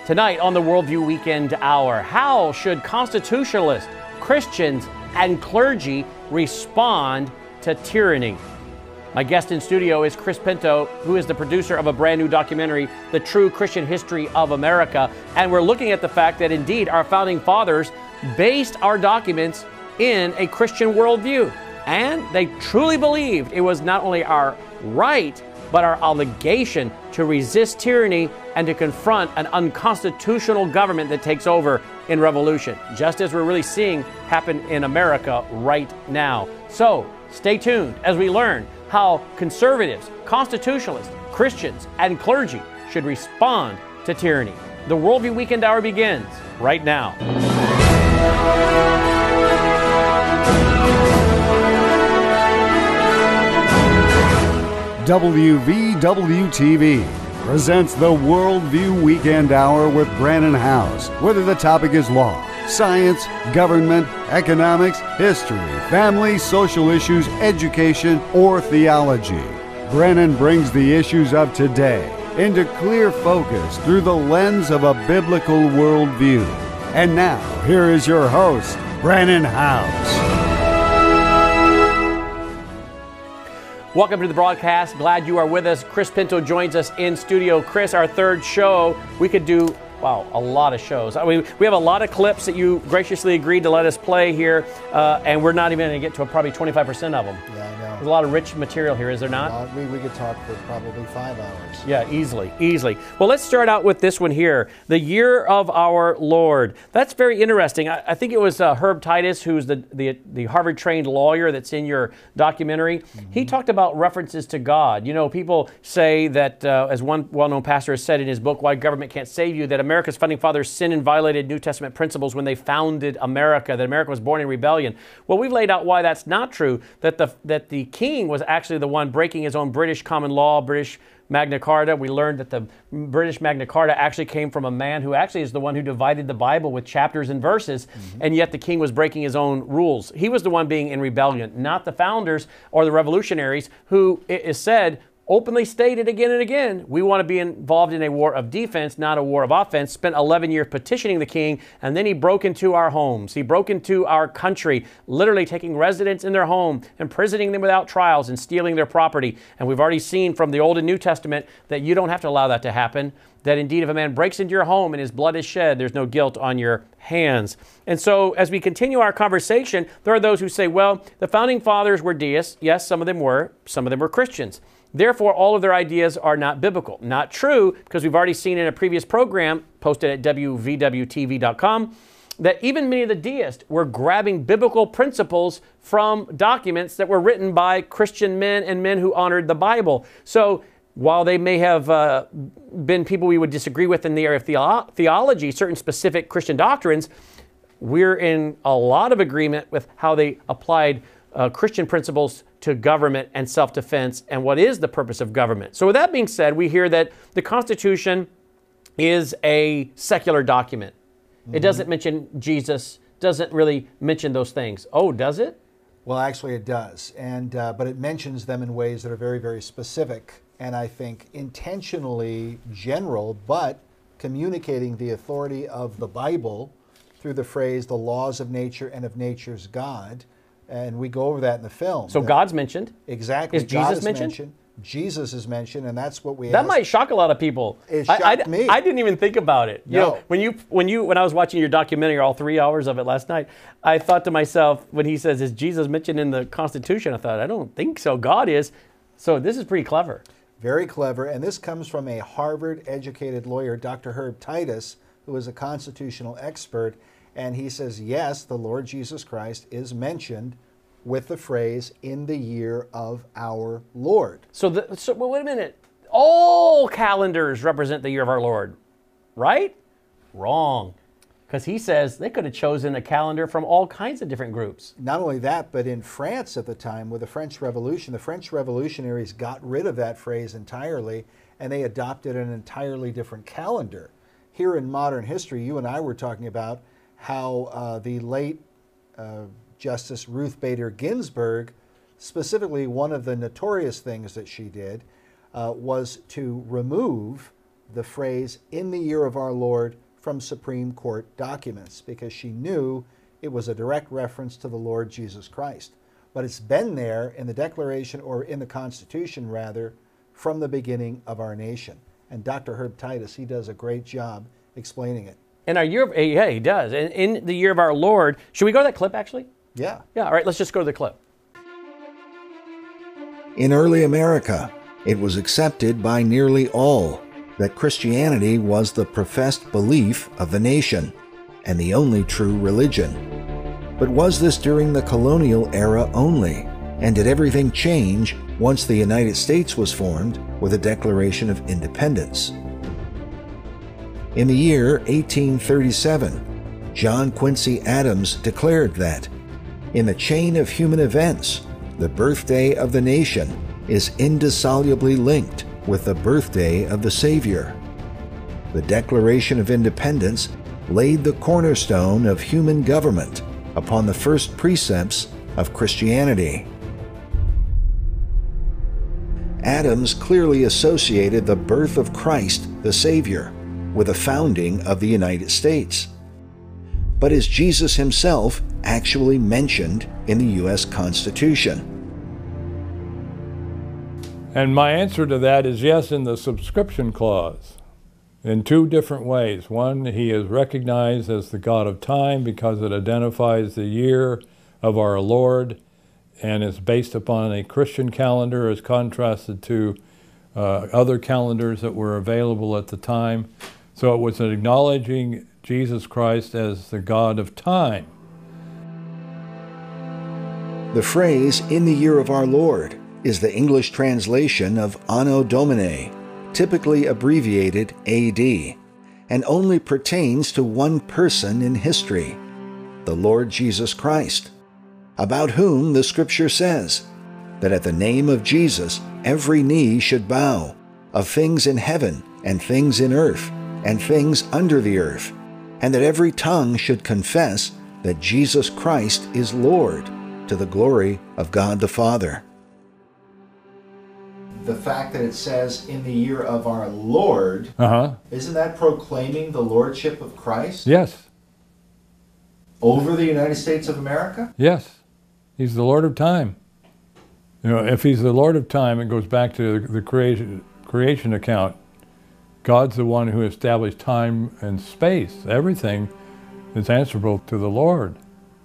Tonight on the Worldview Weekend Hour, how should constitutionalists, Christians, and clergy respond to tyranny? My guest in studio is Chris Pinto, who is the producer of a brand new documentary, The True Christian History of America. And we're looking at the fact that indeed our founding fathers based our documents in a Christian worldview. And they truly believed it was not only our right, but our obligation to resist tyranny and to confront an unconstitutional government that takes over in revolution, just as we're really seeing happen in America right now. So stay tuned as we learn how conservatives, constitutionalists, Christians, and clergy should respond to tyranny. The Worldview Weekend Hour begins right now. WVW-TV presents the Worldview Weekend Hour with Brannon Howse. Whether the topic is law, science, government, economics, history, family, social issues, education, or theology, Brannon brings the issues of today into clear focus through the lens of a biblical worldview. And now, here is your host, Brannon Howse. Welcome to the broadcast. Glad you are with us. Chris Pinto joins us in studio. Chris, our third show. We could do, wow, a lot of shows. I mean, we have a lot of clips that you graciously agreed to let us play here, and we're not even going to get to probably 25% of them. Yeah, I know. There's a lot of rich material here, is there not? We could talk for probably 5 hours. Yeah, easily. Well, let's start out with this one here. The Year of Our Lord. That's very interesting. I think it was Herb Titus, who's the Harvard-trained lawyer that's in your documentary. Mm-hmm. He talked about references to God. You know, people say that, as one well-known pastor has said in his book, Why Government Can't Save You, that America's founding fathers sinned and violated New Testament principles when they founded America, that America was born in rebellion. Well, we've laid out why that's not true, that the king was actually the one breaking his own British common law, British Magna Carta. We learned that the British Magna Carta actually came from a man who actually is the one who divided the Bible with chapters and verses, and yet the king was breaking his own rules. He was the one being in rebellion, not the founders or the revolutionaries who, it is said, openly stated again and again, we want to be involved in a war of defense, not a war of offense. Spent 11 years petitioning the king, and then he broke into our homes. He broke into our country, literally taking residents in their home, imprisoning them without trials, and stealing their property. And we've already seen from the Old and New Testament that you don't have to allow that to happen, that indeed if a man breaks into your home and his blood is shed, there's no guilt on your hands. And so as we continue our conversation, there are those who say, well, the founding fathers were deists. Yes, some of them were Christians. Therefore, all of their ideas are not biblical. Not true, because we've already seen in a previous program posted at WVWTV.com that even many of the deists were grabbing biblical principles from documents that were written by Christian men and men who honored the Bible. So while they may have been people we would disagree with in the area of theology, certain specific Christian doctrines, we're in a lot of agreement with how they applied Christian principles to government and self-defense and what is the purpose of government. So with that being said, we hear that the Constitution is a secular document. Mm-hmm. It doesn't mention Jesus, doesn't really mention those things. Oh, does it? Well, actually it does, and but it mentions them in ways that are very, very specific, and I think intentionally general, but communicating the authority of the Bible through the phrase, the laws of nature and of nature's God. And we go over that in the film. So God's mentioned. Exactly. Is Jesus mentioned? Jesus is mentioned, and that's what we. That might shock a lot of people. It shocked me. I didn't even think about it. No. You know, when I was watching your documentary, all 3 hours of it last night, I thought to myself, when he says, "Is Jesus mentioned in the Constitution?" I thought, I don't think so. God is. So this is pretty clever. Very clever, and this comes from a Harvard-educated lawyer, Dr. Herb Titus, who is a constitutional expert. And he says, yes, the Lord Jesus Christ is mentioned with the phrase, in the year of our Lord. So wait a minute. All calendars represent the year of our Lord, right? Wrong. Because he says they could have chosen a calendar from all kinds of different groups. Not only that, but in France at the time, with the French Revolution, the French revolutionaries got rid of that phrase entirely, and they adopted an entirely different calendar. Here in modern history, you and I were talking about how the late Justice Ruth Bader Ginsburg, specifically one of the notorious things that she did was to remove the phrase, "in the year of our Lord," from Supreme Court documents because she knew it was a direct reference to the Lord Jesus Christ. But it's been there in the Declaration, or in the Constitution rather, from the beginning of our nation. And Dr. Herb Titus, he does a great job explaining it. In our year, yeah, he does. In the year of our Lord, should we go to that clip actually? Yeah. Yeah, all right, let's just go to the clip. In early America, it was accepted by nearly all that Christianity was the professed belief of the nation and the only true religion. But was this during the colonial era only? And did everything change once the United States was formed with a Declaration of Independence? In the year 1837, John Quincy Adams declared that, "In the chain of human events, the birthday of the nation is indissolubly linked with the birthday of the Savior." The Declaration of Independence laid the cornerstone of human government upon the first precepts of Christianity. Adams clearly associated the birth of Christ, the Savior, with the founding of the United States. But is Jesus himself actually mentioned in the U.S. Constitution? And my answer to that is yes, in the subscription clause, in two different ways. One, he is recognized as the God of time because it identifies the year of our Lord and is based upon a Christian calendar as contrasted to other calendars that were available at the time. So it was acknowledging Jesus Christ as the God of time. The phrase, "in the year of our Lord," is the English translation of Anno Domini, typically abbreviated AD, and only pertains to one person in history, the Lord Jesus Christ, about whom the Scripture says that at the name of Jesus every knee should bow, of things in heaven and things in earth and things under the earth, and that every tongue should confess that Jesus Christ is Lord, to the glory of God the Father. The fact that it says, "in the year of our Lord," isn't that proclaiming the lordship of Christ? Yes. Over the United States of America? Yes. He's the Lord of time. You know, if he's the Lord of time, it goes back to the creation account. God's the one who established time and space. Everything is answerable to the Lord.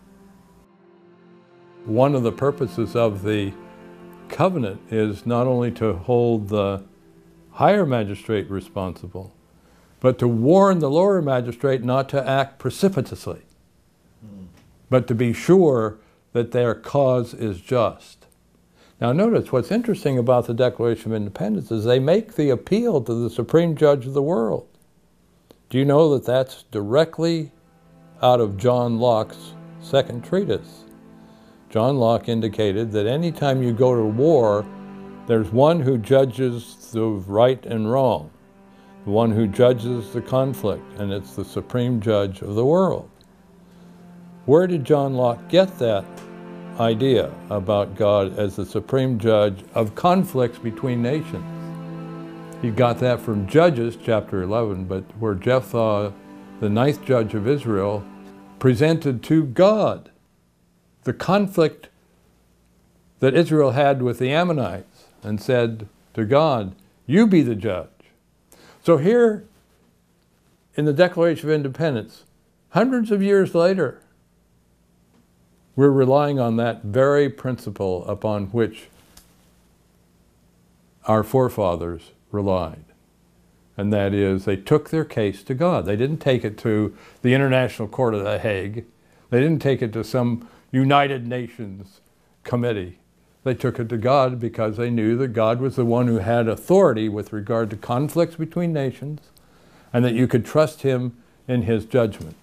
One of the purposes of the covenant is not only to hold the higher magistrate responsible, but to warn the lower magistrate not to act precipitously, but to be sure that their cause is just. Now notice what's interesting about the Declaration of Independence is they make the appeal to the Supreme Judge of the world. Do you know that that's directly out of John Locke's second treatise? John Locke indicated that anytime you go to war, there's one who judges the right and wrong, the one who judges the conflict, and it's the Supreme Judge of the world. Where did John Locke get that idea about God as the Supreme Judge of conflicts between nations? He got that from Judges chapter 11, but where Jephthah, the ninth judge of Israel, presented to God the conflict that Israel had with the Ammonites and said to God, "You be the judge." So here in the Declaration of Independence, hundreds of years later, we're relying on that very principle upon which our forefathers relied. And that is, they took their case to God. They didn't take it to the International Court of The Hague. They didn't take it to some United Nations committee. They took it to God because they knew that God was the one who had authority with regard to conflicts between nations and that you could trust him in his judgment.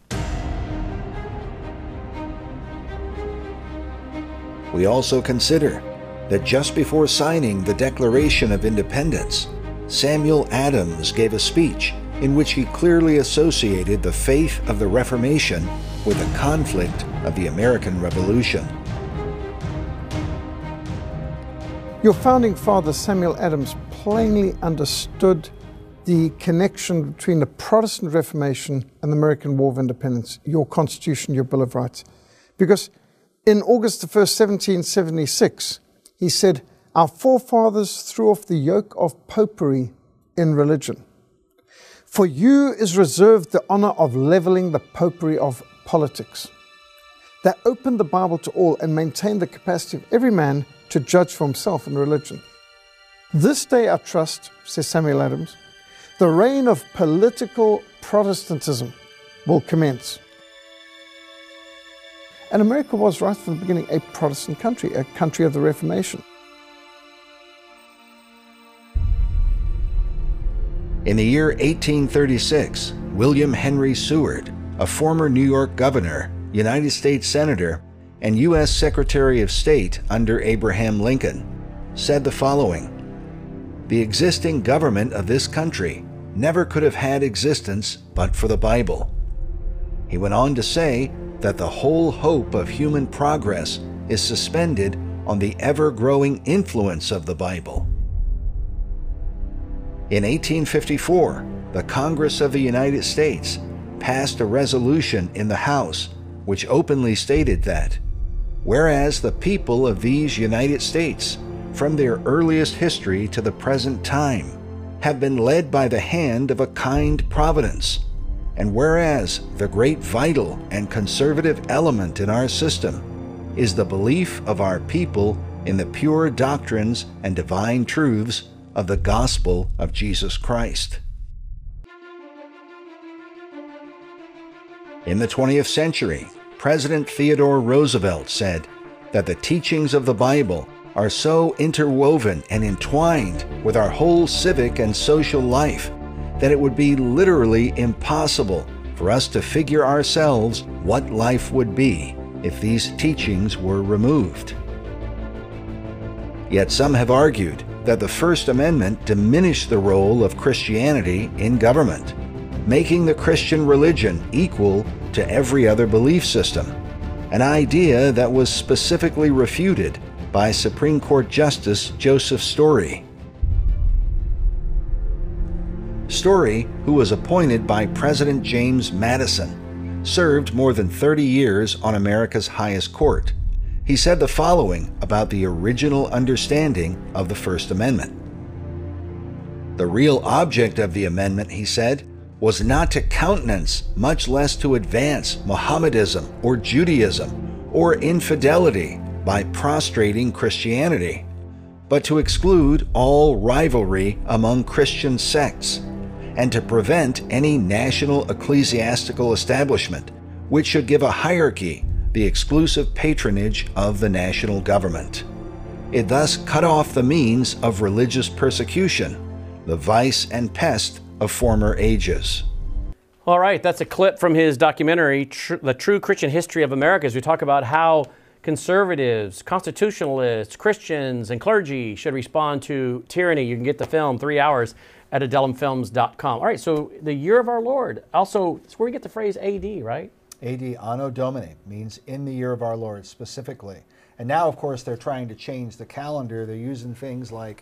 We also consider that just before signing the Declaration of Independence, Samuel Adams gave a speech in which he clearly associated the faith of the Reformation with the conflict of the American Revolution. Your founding father, Samuel Adams, plainly understood the connection between the Protestant Reformation and the American War of Independence, your Constitution, your Bill of Rights. Because in August the 1st, 1776, he said, "Our forefathers threw off the yoke of popery in religion. For you is reserved the honor of leveling the popery of politics." They opened the Bible to all and maintained the capacity of every man to judge for himself in religion. "This day I trust," says Samuel Adams, "the reign of political Protestantism will commence." And America was right from the beginning a Protestant country, a country of the Reformation. In the year 1836, William Henry Seward, a former New York governor, United States Senator, and U.S. Secretary of State under Abraham Lincoln, said the following: "The existing government of this country never could have had existence but for the Bible." He went on to say that the whole hope of human progress is suspended on the ever-growing influence of the Bible. In 1854, the Congress of the United States passed a resolution in the House which openly stated that, whereas the people of these United States, from their earliest history to the present time, have been led by the hand of a kind providence, and whereas the great vital and conservative element in our system is the belief of our people in the pure doctrines and divine truths of the gospel of Jesus Christ. In the 20th century, President Theodore Roosevelt said that the teachings of the Bible are so interwoven and entwined with our whole civic and social life that it would be literally impossible for us to figure ourselves what life would be if these teachings were removed. Yet some have argued that the First Amendment diminished the role of Christianity in government, making the Christian religion equal to every other belief system, an idea that was specifically refuted by Supreme Court Justice Joseph Story. Story, who was appointed by President James Madison, served more than 30 years on America's highest court. He said the following about the original understanding of the First Amendment. "The real object of the amendment," he said, "was not to countenance, much less to advance, Mohammedanism or Judaism or infidelity by prostrating Christianity, but to exclude all rivalry among Christian sects, and to prevent any national ecclesiastical establishment which should give a hierarchy the exclusive patronage of the national government. It thus cut off the means of religious persecution, the vice and pest of former ages." All right, that's a clip from his documentary, The True Christian History of America, as we talk about how conservatives, constitutionalists, Christians, and clergy should respond to tyranny. You can get the film, 3 hours, at adelumfilms.com. All right, so the year of our Lord. Also, it's where we get the phrase AD, right? AD, Anno Domini, means in the year of our Lord specifically. And now, of course, they're trying to change the calendar. They're using things like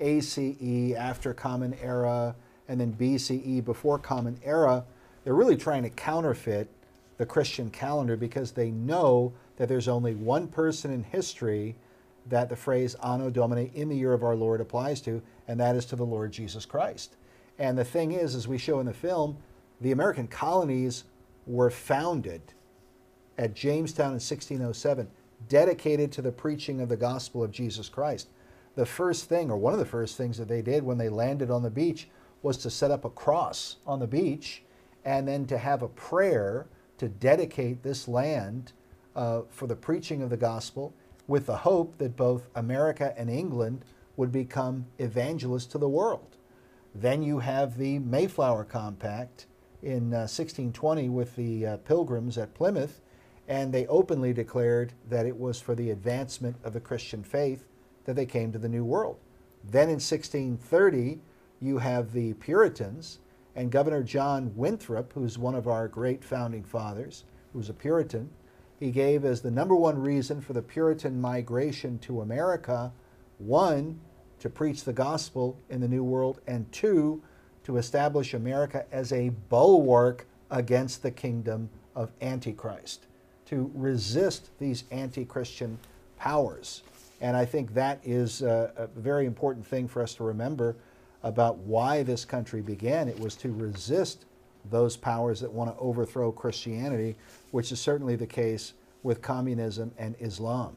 ACE, after Common Era, and then BCE, before Common Era. They're really trying to counterfeit the Christian calendar because they know that there's only one person in history that the phrase Anno Domini, in the year of our Lord, applies to, and that is to the Lord Jesus Christ. And the thing is, as we show in the film, the American colonies were founded at Jamestown in 1607, dedicated to the preaching of the gospel of Jesus Christ. The first thing, or one of the first things that they did when they landed on the beach, was to set up a cross on the beach and then to have a prayer to dedicate this land for the preaching of the gospel, with the hope that both America and England would become evangelists to the world. Then you have the Mayflower Compact in 1620 with the Pilgrims at Plymouth, and they openly declared that it was for the advancement of the Christian faith that they came to the New World. Then in 1630, you have the Puritans, and Governor John Winthrop, who's one of our great founding fathers, who's a Puritan, he gave as the number one reason for the Puritan migration to America, one, to preach the gospel in the New World, and two, to establish America as a bulwark against the kingdom of Antichrist, to resist these anti-Christian powers. And I think that is a very important thing for us to remember about why this country began. It was to resist those powers that want to overthrow Christianity, which is certainly the case with communism and Islam.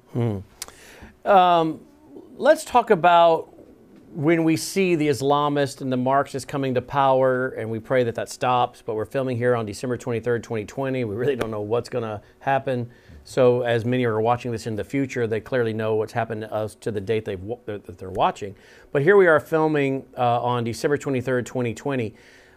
Let's talk about when we see the Islamists and the Marxists coming to power, and we pray that that stops, but we're filming here on December 23rd, 2020. We really don't know what's going to happen. So as many are watching this in the future, they clearly know what's happened to us to the date that they're watching. But here we are filming on December 23rd, 2020.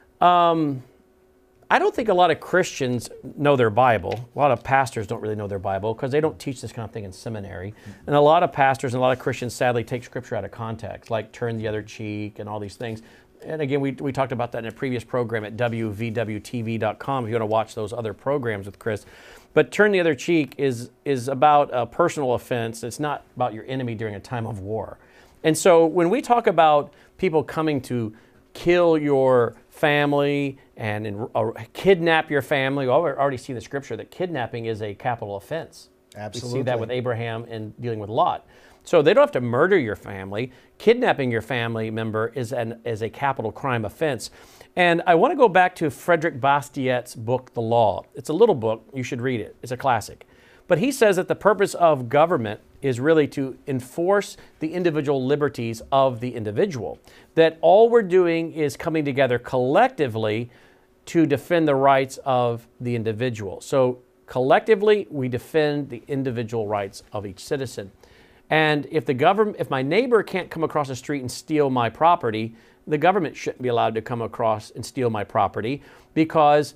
I don't think a lot of Christians know their Bible. A lot of pastors don't really know their Bible because they don't teach this kind of thing in seminary. And a lot of pastors and a lot of Christians sadly take Scripture out of context, like turn the other cheek and all these things. And again, we talked about that in a previous program at wvwtv.com if you want to watch those other programs with Chris. But turn the other cheek is about a personal offense. It's not about your enemy during a time of war. And so when we talk about people coming to kill your family and kidnap your family, well, we already see the scripture that kidnapping is a capital offense. Absolutely. We see that with Abraham and dealing with Lot. So they don't have to murder your family. Kidnapping your family member is a capital crime offense. And I want to go back to Frederick Bastiat's book, The Law. It's a little book. You should read it. It's a classic. But he says that the purpose of government is really to enforce the individual liberties of the individual. That all we're doing is coming together collectively to defend the rights of the individual. So collectively, we defend the individual rights of each citizen. And if my neighbor can't come across the street and steal my property, the government shouldn't be allowed to come across and steal my property because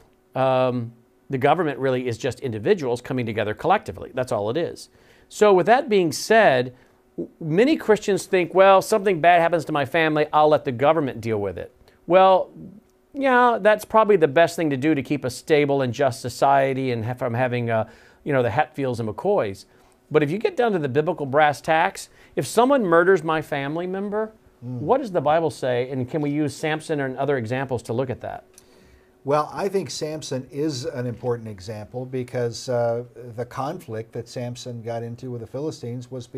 the government really is just individuals coming together collectively. That's all it is. So with that being said, many Christians think, well, something bad happens to my family, I'll let the government deal with it. Well, yeah, that's probably the best thing to do to keep a stable and just society and from having, the Hatfields and McCoys. But if you get down to the biblical brass tacks, if someone murders my family member, what does the Bible say? And can we use Samson and other examples to look at that? Well, I think Samson is an important example because the conflict that Samson got into with the Philistines was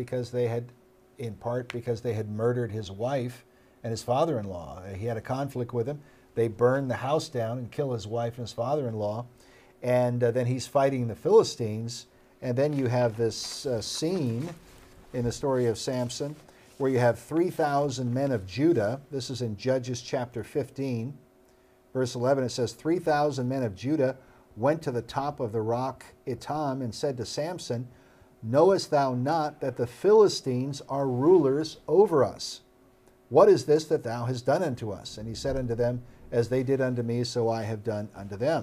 in part because they had murdered his wife and his father-in-law. He had a conflict with them. They burned the house down and killed his wife and his father-in-law. And then he's fighting the Philistines. And then you have this scene in the story of Samson where you have 3,000 men of Judah. This is in Judges chapter 15. Verse 11, it says, 3,000 men of Judah went to the top of the rock Etam and said to Samson, knowest thou not that the Philistines are rulers over us? What is this that thou hast done unto us? And he said unto them, as they did unto me, so I have done unto them.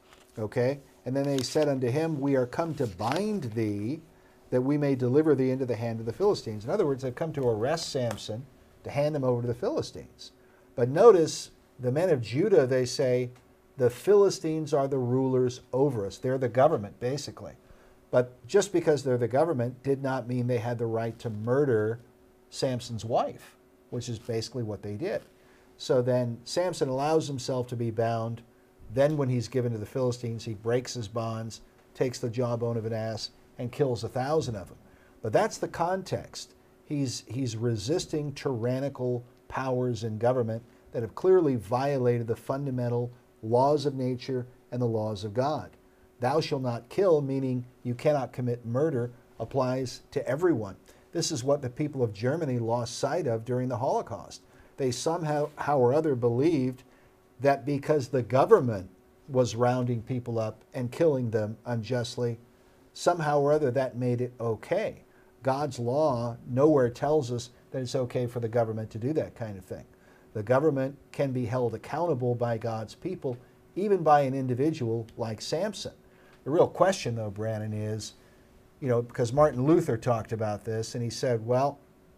Okay? And then they said unto him, we are come to bind thee, that we may deliver thee into the hand of the Philistines. In other words, they've come to arrest Samson, to hand him over to the Philistines. But notice, the men of Judah, they say, the Philistines are the rulers over us. They're the government, basically. But just because they're the government did not mean they had the right to murder Samson's wife, which is basically what they did. So then Samson allows himself to be bound. Then when he's given to the Philistines, he breaks his bonds, takes the jawbone of an ass, and kills 1,000 of them. But that's the context. He's resisting tyrannical powers in government that have clearly violated the fundamental laws of nature and the laws of God. Thou shalt not kill, meaning you cannot commit murder, applies to everyone. This is what the people of Germany lost sight of during the Holocaust. They somehow or other believed that because the government was rounding people up and killing them unjustly, somehow or other that made it okay. God's law nowhere tells us that it's okay for the government to do that kind of thing. The government can be held accountable by God's people, even by an individual like Samson. The real question, though, Brannon, is, because Martin Luther talked about this, and he said, well,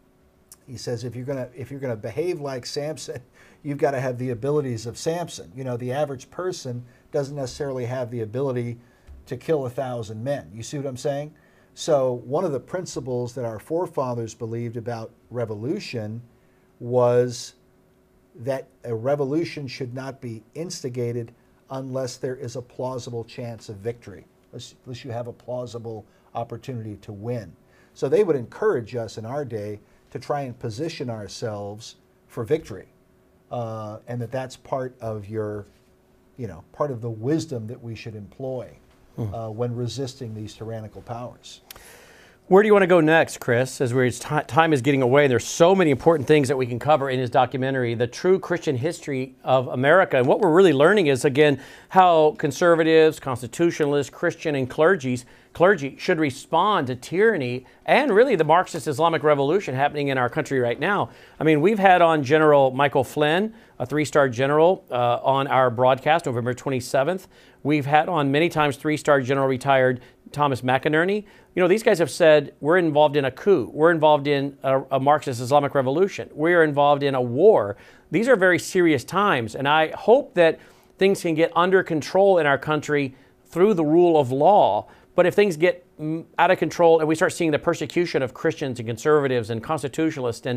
he says, if you're gonna behave like Samson, you've got to have the abilities of Samson. The average person doesn't necessarily have the ability to kill 1,000 men. You see what I'm saying? So one of the principles that our forefathers believed about revolution was that a revolution should not be instigated unless there is a plausible chance of victory, unless you have a plausible opportunity to win. So they would encourage us in our day to try and position ourselves for victory, and that's part of your, part of the wisdom that we should employ when resisting these tyrannical powers. Where do you want to go next, Chris? As time is getting away, there's so many important things that we can cover in his documentary, The True Christian History of America. And what we're really learning is, again, how conservatives, constitutionalists, Christian, and clergy should respond to tyranny and really the Marxist Islamic Revolution happening in our country right now. I mean, we've had on General Michael Flynn, a 3-star general, on our broadcast November 27th. We've had on many times 3-star general retired Thomas McInerney. These guys have said, we're involved in a coup. We're involved in a Marxist Islamic Revolution. We're involved in a war. These are very serious times, and I hope that things can get under control in our country through the rule of law. But if things get out of control and we start seeing the persecution of Christians and conservatives and constitutionalists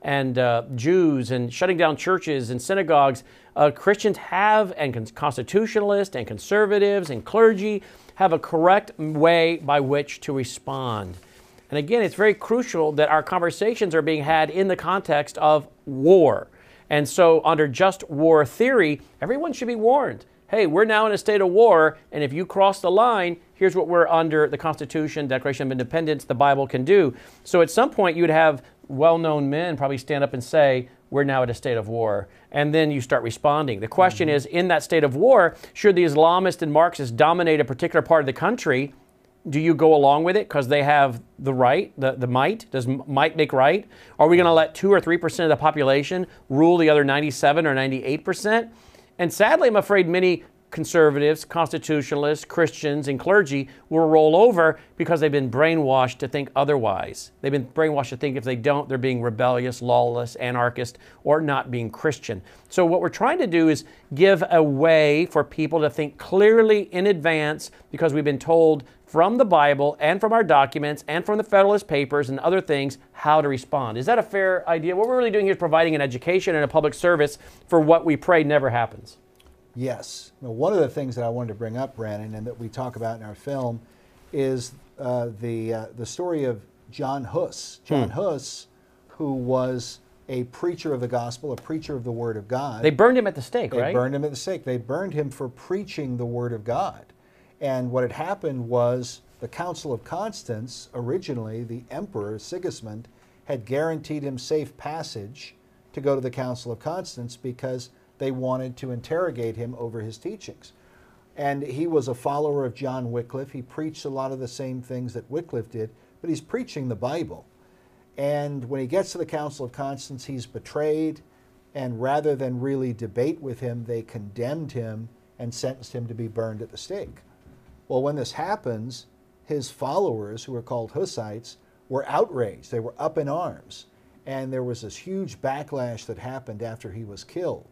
and Jews and shutting down churches and synagogues, Christians and constitutionalists and conservatives and clergy have a correct way by which to respond. And again, it's very crucial that our conversations are being had in the context of war. And so under just war theory, everyone should be warned. Hey, we're now in a state of war, and if you cross the line, here's what we're under the Constitution, Declaration of Independence, the Bible can do. So at some point, you'd have well-known men probably stand up and say, we're now at a state of war. And then you start responding. The question is, in that state of war, should the Islamists and Marxists dominate a particular part of the country? Do you go along with it because they have the right, the might? Does might make right? Are we going to let 2 or 3% of the population rule the other 97 or 98%? And sadly, I'm afraid many conservatives, constitutionalists, Christians, and clergy will roll over because they've been brainwashed to think otherwise. They've been brainwashed to think if they don't, they're being rebellious, lawless, anarchist, or not being Christian. So what we're trying to do is give a way for people to think clearly in advance, because we've been told from the Bible and from our documents and from the Federalist Papers and other things how to respond. Is that a fair idea? What we're really doing here is providing an education and a public service for what we pray never happens. Yes. Now, one of the things that I wanted to bring up, Brandon, and that we talk about in our film is the story of John Hus. John Hus, who was a preacher of the gospel, a preacher of the Word of God. They burned him at the stake, right? They burned him at the stake. They burned him for preaching the Word of God. And what had happened was the Council of Constance, originally the Emperor Sigismund, had guaranteed him safe passage to go to the Council of Constance because they wanted to interrogate him over his teachings. And he was a follower of John Wycliffe. He preached a lot of the same things that Wycliffe did, but he's preaching the Bible. And when he gets to the Council of Constance, he's betrayed, and rather than really debate with him, they condemned him and sentenced him to be burned at the stake. Well, when this happens, his followers, who are called Hussites, were outraged. They were up in arms. And there was this huge backlash that happened after he was killed.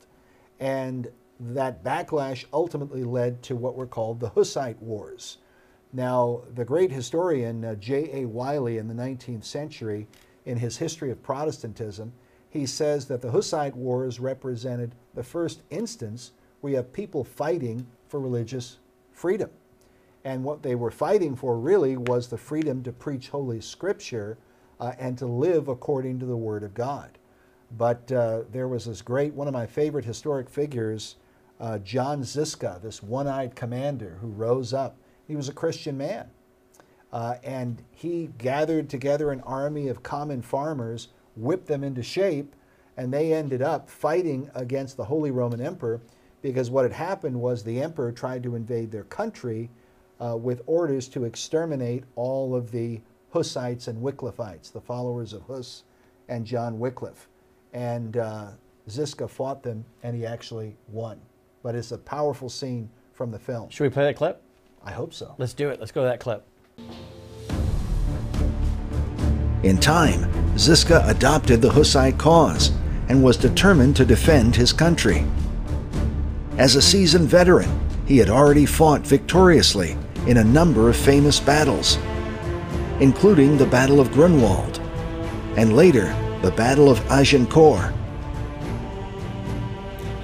And that backlash ultimately led to what were called the Hussite Wars. Now, the great historian J.A. Wiley in the 19th century, in his History of Protestantism, he says that the Hussite Wars represented the first instance where you have people fighting for religious freedom. And what they were fighting for really was the freedom to preach Holy Scripture and to live according to the Word of God. But there was this great, one of my favorite historic figures, John Ziska, this one-eyed commander who rose up. He was a Christian man. And he gathered together an army of common farmers, whipped them into shape, and they ended up fighting against the Holy Roman Emperor, because what had happened was the emperor tried to invade their country with orders to exterminate all of the Hussites and Wycliffites, the followers of Hus and John Wycliffe. And Ziska fought them, and he actually won. But it's a powerful scene from the film. Should we play that clip? I hope so. Let's do it. Let's go to that clip. In time, Ziska adopted the Hussite cause and was determined to defend his country. As a seasoned veteran, he had already fought victoriously in a number of famous battles, including the Battle of Grunwald, and later the Battle of Agincourt.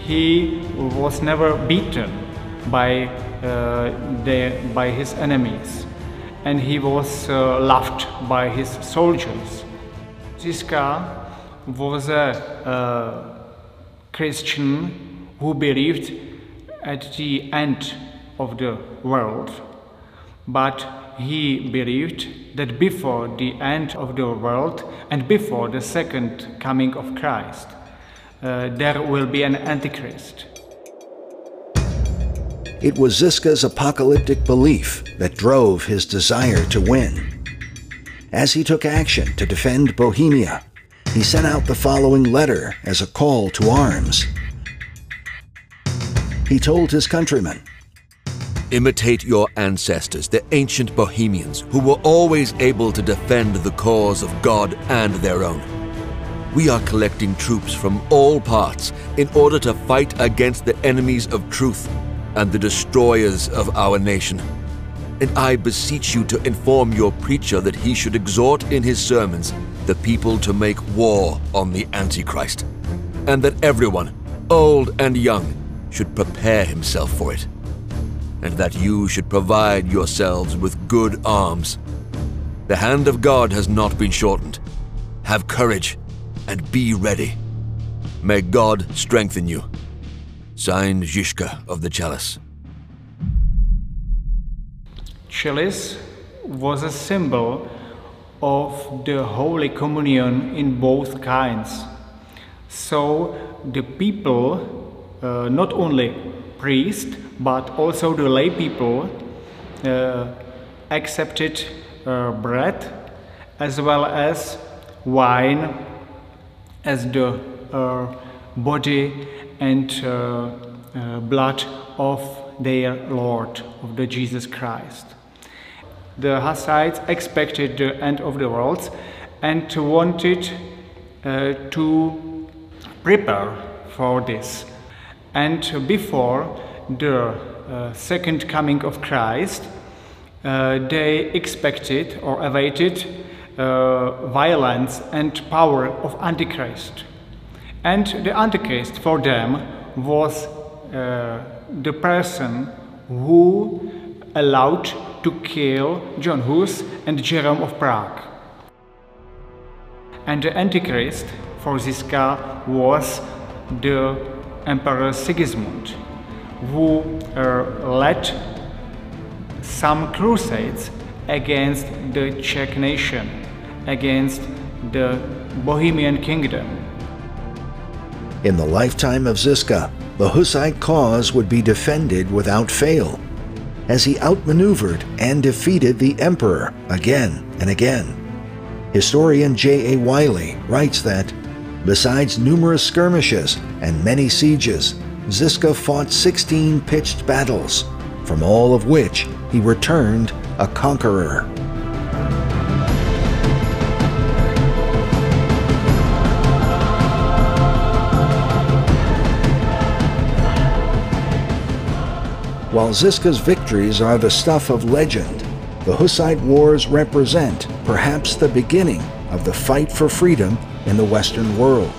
He was never beaten by his enemies, and he was loved by his soldiers. Ziska was a Christian who believed at the end of the world, but he believed that before the end of the world and before the second coming of Christ, there will be an Antichrist. It was Ziska's apocalyptic belief that drove his desire to win. As he took action to defend Bohemia, he sent out the following letter as a call to arms. He told his countrymen, "Imitate your ancestors, the ancient Bohemians, who were always able to defend the cause of God and their own. We are collecting troops from all parts in order to fight against the enemies of truth and the destroyers of our nation. And I beseech you to inform your preacher that he should exhort in his sermons the people to make war on the Antichrist, and that everyone, old and young, should prepare himself for it, and that you should provide yourselves with good arms. The hand of God has not been shortened. Have courage and be ready. May God strengthen you." Signed, Zizka of the Chalice. Chalice was a symbol of the Holy Communion in both kinds. So the people, not only priests, but also the lay people, accepted bread as well as wine as the body and blood of their Lord, of the Jesus Christ. The Hussites expected the end of the world and wanted to prepare for this. And before the second coming of Christ, they expected or awaited violence and power of Antichrist. And the Antichrist for them was the person who allowed to kill John Hus and Jerome of Prague. And the Antichrist for Ziska was the Emperor Sigismund, who led some crusades against the Czech nation, against the Bohemian kingdom. In the lifetime of Ziska, the Hussite cause would be defended without fail, as he outmaneuvered and defeated the emperor again and again. Historian J.A. Wiley writes that, besides numerous skirmishes and many sieges, Ziska fought 16 pitched battles, from all of which he returned a conqueror. While Ziska's victories are the stuff of legend, the Hussite Wars represent perhaps the beginning of the fight for freedom in the Western world.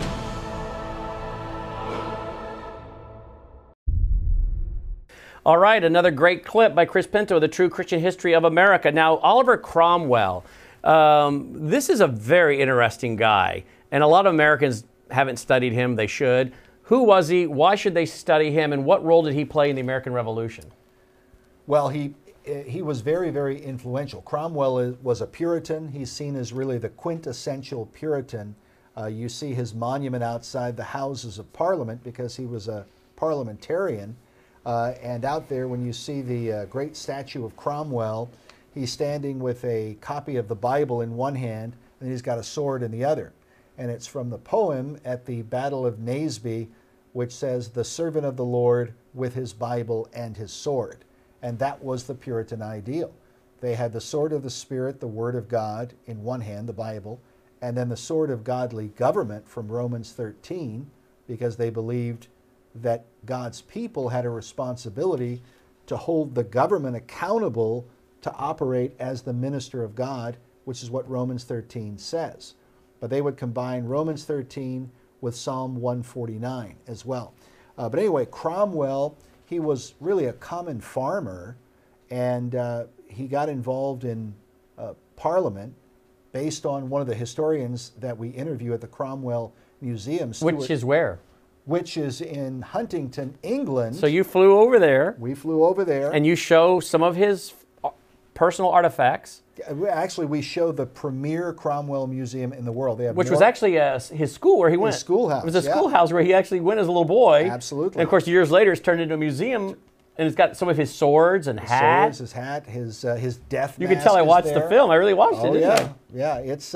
All right, another great clip by Chris Pinto, The True Christian History of America. Now, Oliver Cromwell, this is a very interesting guy, and a lot of Americans haven't studied him. They should. Who was he? Why should they study him? And what role did he play in the American Revolution? Well, he was very, very influential. Cromwell was a Puritan. He's seen as really the quintessential Puritan. You see his monument outside the Houses of Parliament because he was a parliamentarian. And out there, when you see the great statue of Cromwell, he's standing with a copy of the Bible in one hand, and he's got a sword in the other. And it's from the poem at the Battle of Naseby, which says, "The servant of the Lord with his Bible and his sword." And that was the Puritan ideal. They had the sword of the Spirit, the Word of God, in one hand, the Bible, and then the sword of godly government from Romans 13, because they believed that God's people had a responsibility to hold the government accountable to operate as the minister of God, which is what Romans 13 says. But they would combine Romans 13 with Psalm 149 as well. But anyway, Cromwell, he was really a common farmer, and he got involved in Parliament based on one of the historians that we interview at the Cromwell Museum. Which is where? Which is in Huntington, England. So you flew over there. We flew over there. And you show some of his personal artifacts. Actually, we show the premier Cromwell museum in the world. They have Which was actually his school where he went. His schoolhouse. It was a schoolhouse where he actually went as a little boy. Absolutely. And of course, years later, it's turned into a museum, and it's got some of his swords and hat. His hat, his death mask. You can tell I watched the film. I really watched it, didn't I? Yeah. It's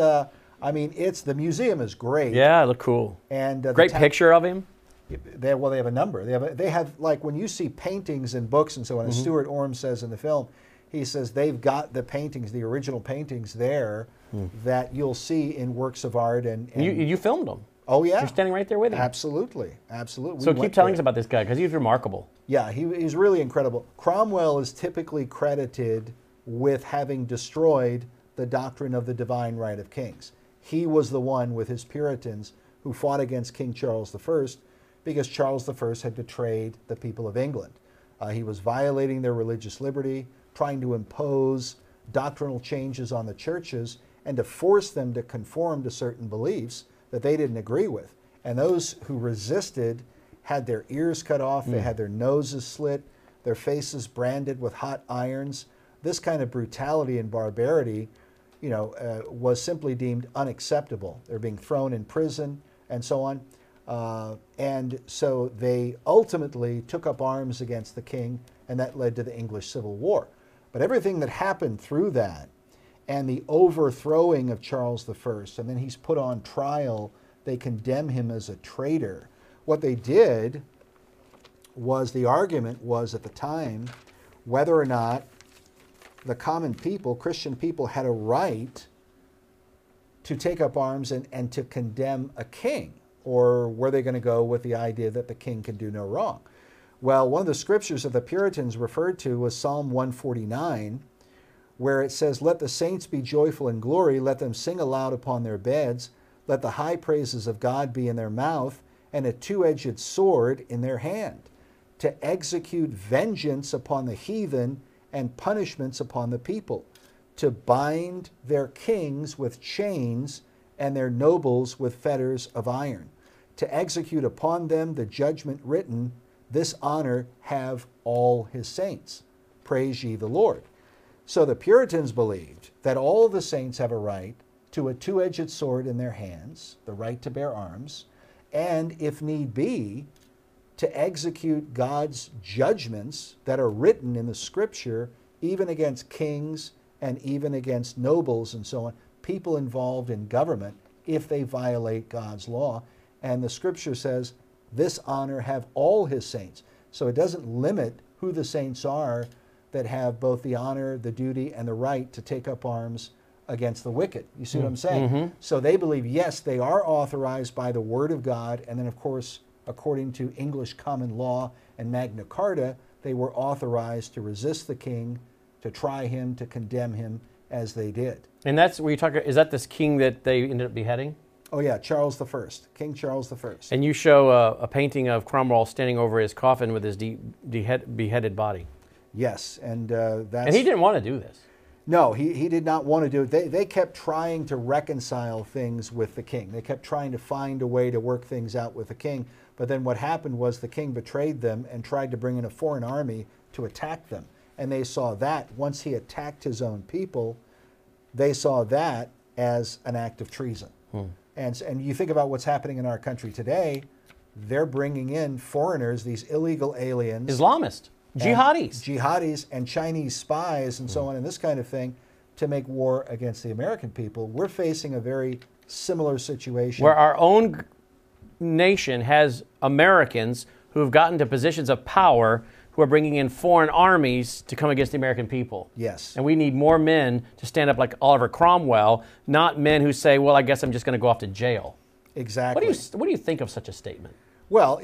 the museum is great. Yeah, it looked cool. And great picture of him. They have a number. They have like when you see paintings and books and so on. As Stuart Orme says in the film, he says they've got the paintings, the original paintings there that you'll see in works of art. And you filmed them. Oh yeah, you're standing right there with him. Absolutely. So keep telling us about this guy because he's remarkable. Yeah, he's really incredible. Cromwell is typically credited with having destroyed the doctrine of the divine right of kings. He was the one with his Puritans who fought against King Charles I because Charles I had betrayed the people of England. He was violating their religious liberty, trying to impose doctrinal changes on the churches and to force them to conform to certain beliefs that they didn't agree with. And those who resisted had their ears cut off, they had their noses slit, their faces branded with hot irons. This kind of brutality and barbarity, was simply deemed unacceptable. They're being thrown in prison and so on. And so they ultimately took up arms against the king, and that led to the English Civil War. But everything that happened through that, and the overthrowing of Charles I, and then he's put on trial, they condemn him as a traitor. What they did was, the argument was at the time, whether or not the common people, Christian people, had a right to take up arms and to condemn a king, or were they going to go with the idea that the king can do no wrong? Well, one of the scriptures that the Puritans referred to was Psalm 149, where it says, "Let the saints be joyful in glory, let them sing aloud upon their beds, let the high praises of God be in their mouth, and a two-edged sword in their hand, to execute vengeance upon the heathen and punishments upon the people, to bind their kings with chains and their nobles with fetters of iron, to execute upon them the judgment written, this honor have all his saints. Praise ye the Lord." So the Puritans believed that all the saints have a right to a two-edged sword in their hands, the right to bear arms, and if need be, to execute God's judgments that are written in the scripture, even against kings and even against nobles and so on, people involved in government, if they violate God's law. And the scripture says, this honor have all his saints. So it doesn't limit who the saints are that have both the honor, the duty, and the right to take up arms against the wicked. You see what I'm saying? So they believe, yes, they are authorized by the Word of God, and then, of course, according to English common law and Magna Carta, they were authorized to resist the king, to try him, to condemn him, as they did. And that's where you talk. Is that this king that they ended up beheading? Oh yeah, Charles I, King Charles I. And you show a painting of Cromwell standing over his coffin with his beheaded body. Yes, and that's... And he didn't want to do this. No, he did not want to do it. They kept trying to reconcile things with the king. They kept trying to find a way to work things out with the king. But then what happened was the king betrayed them and tried to bring in a foreign army to attack them. And they saw that, once he attacked his own people, they saw that as an act of treason. And you think about what's happening in our country today, they're bringing in foreigners, these illegal aliens. Islamists, jihadis. Jihadis and Chinese spies and so on and this kind of thing to make war against the American people. We're facing a very similar situation. Where our own nation has Americans who have gotten to positions of power who are bringing in foreign armies to come against the American people. Yes. And we need more men to stand up like Oliver Cromwell, not men who say, well, I guess I'm just going to go off to jail. Exactly. What do you think of such a statement? Well,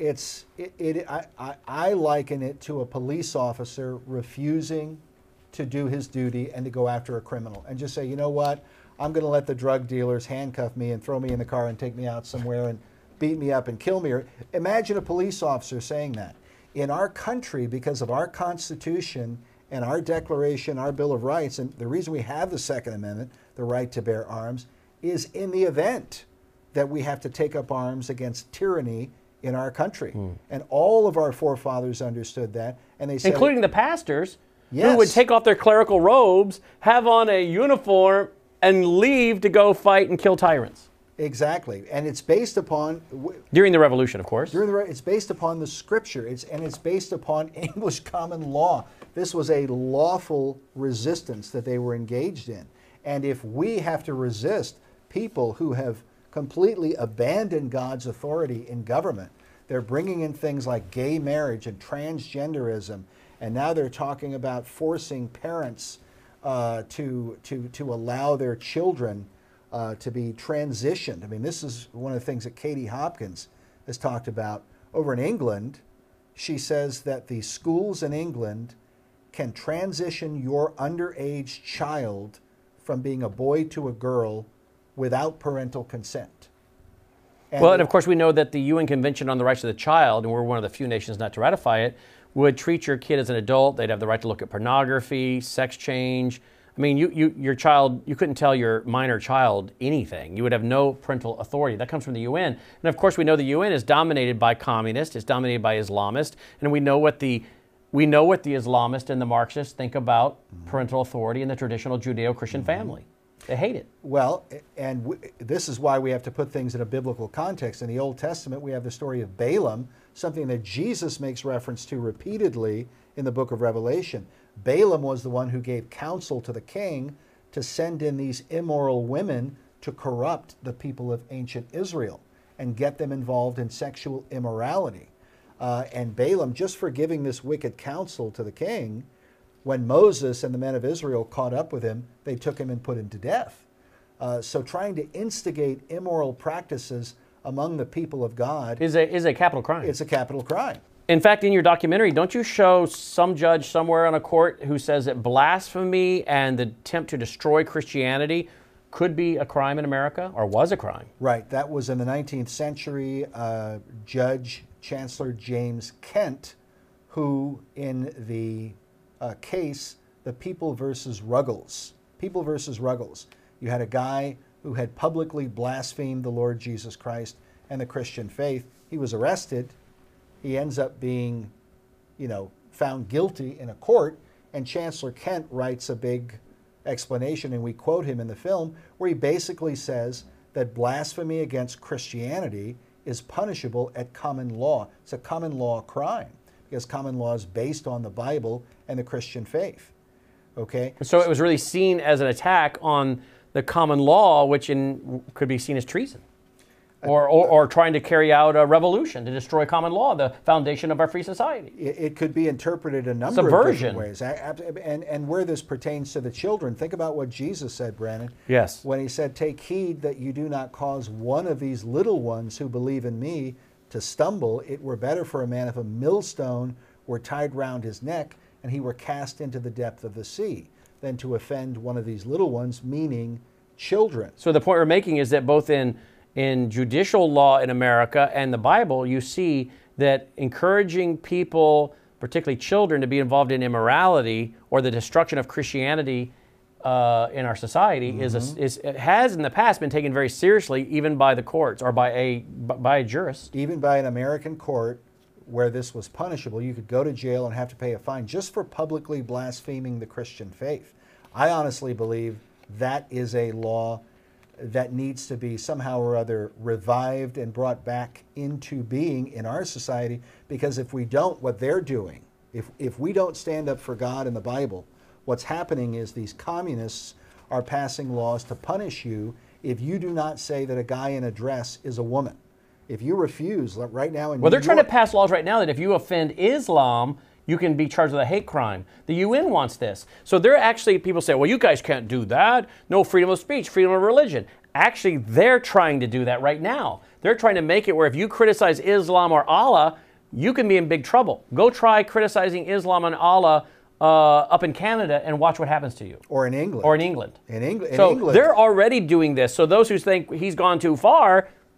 I liken it to a police officer refusing to do his duty and to go after a criminal and just say, you know what, I'm going to let the drug dealers handcuff me and throw me in the car and take me out somewhere and beat me up and kill me. Or imagine a police officer saying that. In our country, because of our Constitution and our Declaration, our Bill of Rights, and the reason we have the Second Amendment, the right to bear arms, is in the event that we have to take up arms against tyranny in our country. And all of our forefathers understood that, and they said, including the pastors, yes, who would take off their clerical robes, have on a uniform, and leave to go fight and kill tyrants. Exactly, and it's based upon During the Revolution, of course. it's based upon the Scripture. It's based upon English common law. This was a lawful resistance that they were engaged in, and if we have to resist people who have completely abandoned God's authority in government, they're bringing in things like gay marriage and transgenderism, and now they're talking about forcing parents to allow their children to be transitioned. I mean, this is one of the things that Katie Hopkins has talked about over in England. She says that the schools in England can transition your underage child from being a boy to a girl without parental consent. And of course, we know that the UN Convention on the Rights of the Child, and we're one of the few nations not to ratify it, would treat your kid as an adult. They'd have the right to look at pornography, sex change. I mean, your child, you couldn't tell your minor child anything. You would have no parental authority. That comes from the UN. And of course, we know the UN is dominated by communists. It's dominated by Islamists. And we know what the Islamists and the Marxists think about parental authority in the traditional Judeo-Christian family. They hate it. Well, and this is why we have to put things in a biblical context. In the Old Testament, we have the story of Balaam, something that Jesus makes reference to repeatedly in the book of Revelation. Balaam was the one who gave counsel to the king to send in these immoral women to corrupt the people of ancient Israel and get them involved in sexual immorality. And Balaam, just for giving this wicked counsel to the king, when Moses and the men of Israel caught up with him, they took him and put him to death. So trying to instigate immoral practices among the people of God is a capital crime. It's a capital crime. In fact, in your documentary, don't you show some judge somewhere on a court who says that blasphemy and the attempt to destroy Christianity could be a crime in America, or was a crime? Right. That was in the 19th century. Judge Chancellor James Kent, who in the case, the People versus Ruggles. People versus Ruggles. You had a guy who had publicly blasphemed the Lord Jesus Christ and the Christian faith. He was arrested. He ends up being, found guilty in a court, and Chancellor Kent writes a big explanation, and we quote him in the film, where he basically says that blasphemy against Christianity is punishable at common law. It's a common law crime, because common law is based on the Bible and the Christian faith. Okay? So it was really seen as an attack on the common law, which could be seen as treason. Or trying to carry out a revolution to destroy common law, the foundation of our free society. It could be interpreted a number of different ways. And where this pertains to the children, think about what Jesus said, Brandon. Yes. When he said, "Take heed that you do not cause one of these little ones who believe in me to stumble. It were better for a man if a millstone were tied round his neck and he were cast into the depth of the sea, than to offend one of these little ones," meaning children. So the point we're making is that both in judicial law in America and the Bible, you see that encouraging people, particularly children, to be involved in immorality or the destruction of Christianity in our society has in the past been taken very seriously, even by the courts or by a jurist. Even by an American court where this was punishable, you could go to jail and have to pay a fine just for publicly blaspheming the Christian faith. I honestly believe that is a law that needs to be somehow or other revived and brought back into being in our society, because if we don't, what they're doing, if we don't stand up for God and the Bible, what's happening is these communists are passing laws to punish you if you do not say that a guy in a dress is a woman. If you refuse, right now in Well, they're New trying to York, pass laws right now that if you offend Islam, you can be charged with a hate crime. The UN wants this. So they're actually, people say, well, you guys can't do that. No freedom of speech, freedom of religion. Actually, they're trying to do that right now. They're trying to make it where if you criticize Islam or Allah, you can be in big trouble. Go try criticizing Islam and Allah up in Canada and watch what happens to you. or in England. Or in England. In England. So they're already doing this. So those who think he's gone too far,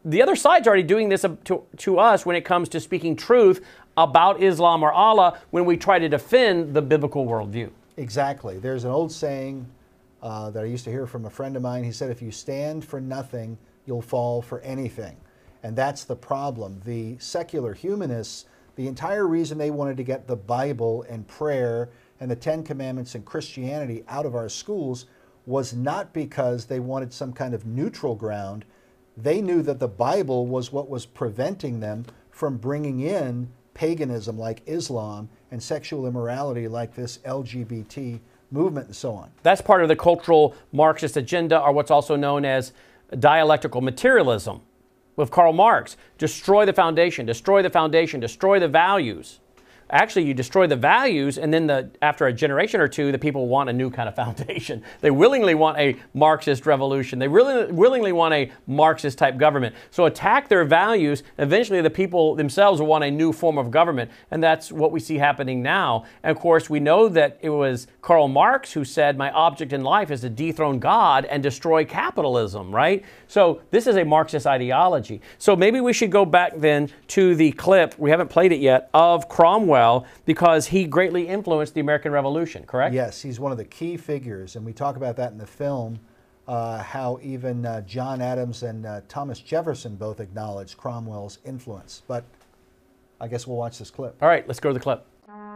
the other side's already doing this to us when it comes to speaking truth about Islam or Allah when we try to defend the biblical worldview. Exactly. There's an old saying that I used to hear from a friend of mine. He said, if you stand for nothing, you'll fall for anything. And that's the problem. The secular humanists, the entire reason they wanted to get the Bible and prayer and the Ten Commandments and Christianity out of our schools was not because they wanted some kind of neutral ground. They knew that the Bible was what was preventing them from bringing in paganism like Islam and sexual immorality like this LGBT movement and so on. That's part of the cultural Marxist agenda, or what's also known as dialectical materialism with Karl Marx. Destroy the foundation, destroy the foundation, destroy the values. Actually, you destroy the values, and then after a generation or two, the people want a new kind of foundation. They willingly want a Marxist revolution. They really willingly want a Marxist-type government. So attack their values. Eventually, the people themselves will want a new form of government, and that's what we see happening now. And of course, we know that it was Karl Marx who said, my object in life is to dethrone God and destroy capitalism, right? So this is a Marxist ideology. So maybe we should go back then to the clip, we haven't played it yet, of Cromwell, because he greatly influenced the American Revolution, correct? Yes, he's one of the key figures, and we talk about that in the film, how even John Adams and Thomas Jefferson both acknowledged Cromwell's influence. But I guess we'll watch this clip. All right, let's go to the clip.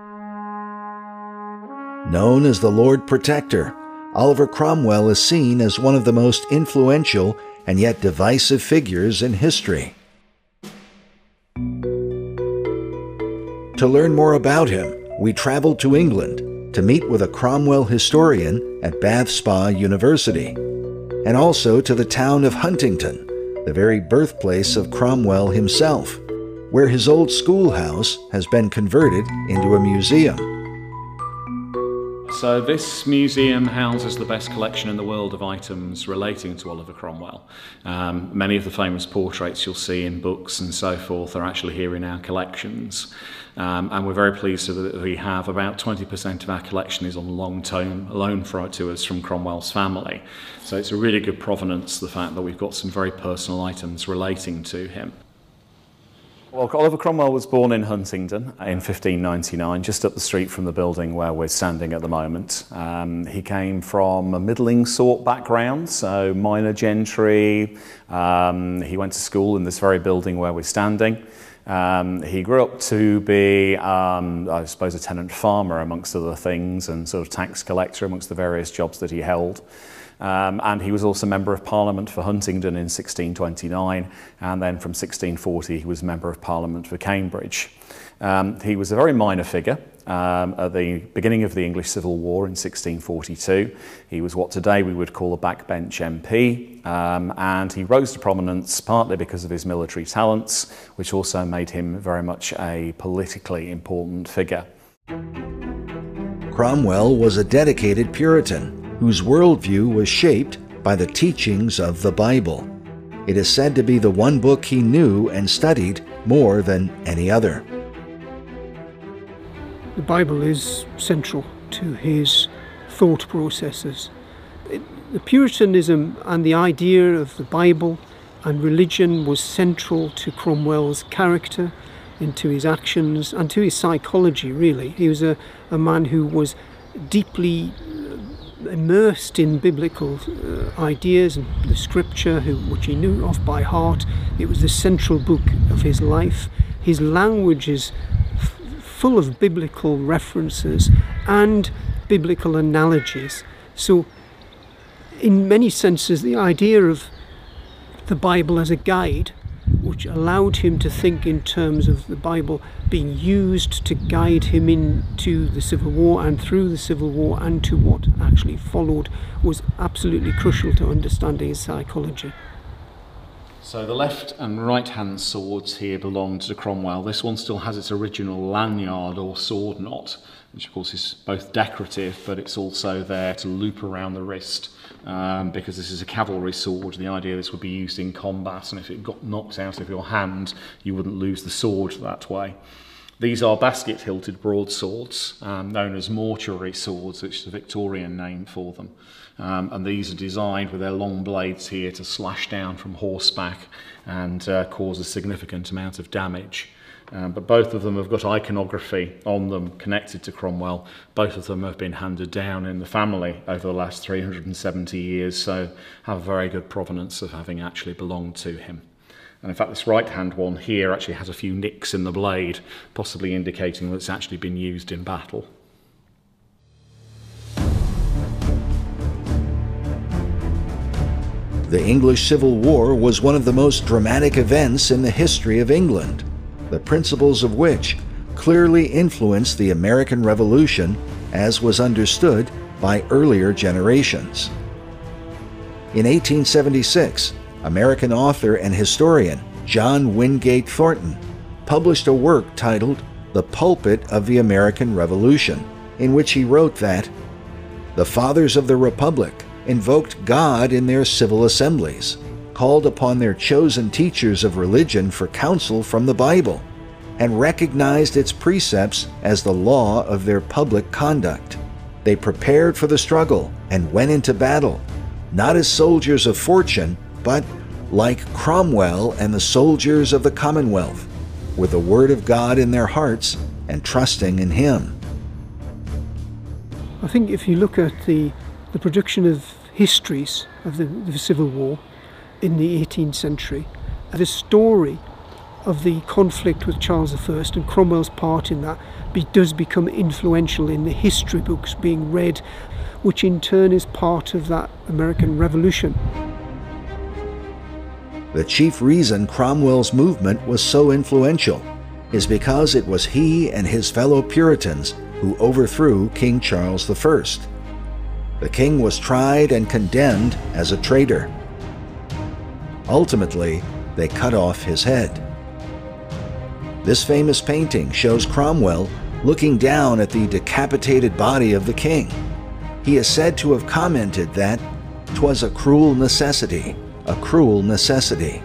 Known as the Lord Protector, Oliver Cromwell is seen as one of the most influential and yet divisive figures in history. To learn more about him, we traveled to England to meet with a Cromwell historian at Bath Spa University, and also to the town of Huntington, the very birthplace of Cromwell himself, where his old schoolhouse has been converted into a museum. So this museum houses the best collection in the world of items relating to Oliver Cromwell. Many of the famous portraits you'll see in books and so forth are actually here in our collections. And we're very pleased that we have about 20% of our collection is on long-term loan to us from Cromwell's family. So it's a really good provenance, the fact that we've got some very personal items relating to him. Well, Oliver Cromwell was born in Huntingdon in 1599, just up the street from the building where we're standing at the moment. He came from a middling sort background, so minor gentry. He went to school in this very building where we're standing. He grew up to be, I suppose, a tenant farmer amongst other things, and sort of tax collector amongst the various jobs that he held. And he was also Member of Parliament for Huntingdon in 1629, and then from 1640 he was Member of Parliament for Cambridge. He was a very minor figure at the beginning of the English Civil War in 1642. He was what today we would call a backbench MP, and he rose to prominence partly because of his military talents, which also made him very much a politically important figure. Cromwell was a dedicated Puritan whose worldview was shaped by the teachings of the Bible. It is said to be the one book he knew and studied more than any other. The Bible is central to his thought processes. The Puritanism and the idea of the Bible and religion was central to Cromwell's character, into his actions, and to his psychology, really. He was a man who was deeply immersed in biblical ideas and the scripture, which he knew off by heart. It was the central book of his life. His language is full of biblical references and biblical analogies. So in many senses, the idea of the Bible as a guide, which allowed him to think in terms of the Bible being used to guide him into the Civil War and through the Civil War and to what actually followed, was absolutely crucial to understanding his psychology. So the left and right hand swords here belong to Cromwell. This one still has its original lanyard or sword knot, which of course is both decorative, but it's also there to loop around the wrist, because this is a cavalry sword. The idea this would be used in combat, and if it got knocked out of your hand, you wouldn't lose the sword that way. These are basket-hilted broadswords, known as mortuary swords, which is a Victorian name for them. And these are designed with their long blades here to slash down from horseback and cause a significant amount of damage. But both of them have got iconography on them connected to Cromwell. Both of them have been handed down in the family over the last 370 years, so have a very good provenance of having actually belonged to him. And in fact, this right-hand one here actually has a few nicks in the blade, possibly indicating that it's actually been used in battle. The English Civil War was one of the most dramatic events in the history of England, the principles of which clearly influenced the American Revolution as was understood by earlier generations. In 1876, American author and historian John Wingate Thornton published a work titled The Pulpit of the American Revolution, in which he wrote that the fathers of the Republic invoked God in their civil assemblies, called upon their chosen teachers of religion for counsel from the Bible, and recognized its precepts as the law of their public conduct. They prepared for the struggle and went into battle, not as soldiers of fortune, but like Cromwell and the soldiers of the Commonwealth, with the Word of God in their hearts and trusting in Him. I think if you look at the production of histories of the Civil War in the 18th century, the story of the conflict with Charles I and Cromwell's part in that does become influential in the history books being read, which in turn is part of that American Revolution. The chief reason Cromwell's movement was so influential is because it was he and his fellow Puritans who overthrew King Charles I. The king was tried and condemned as a traitor. Ultimately, they cut off his head. This famous painting shows Cromwell looking down at the decapitated body of the king. He is said to have commented that 'twas a cruel necessity, a cruel necessity.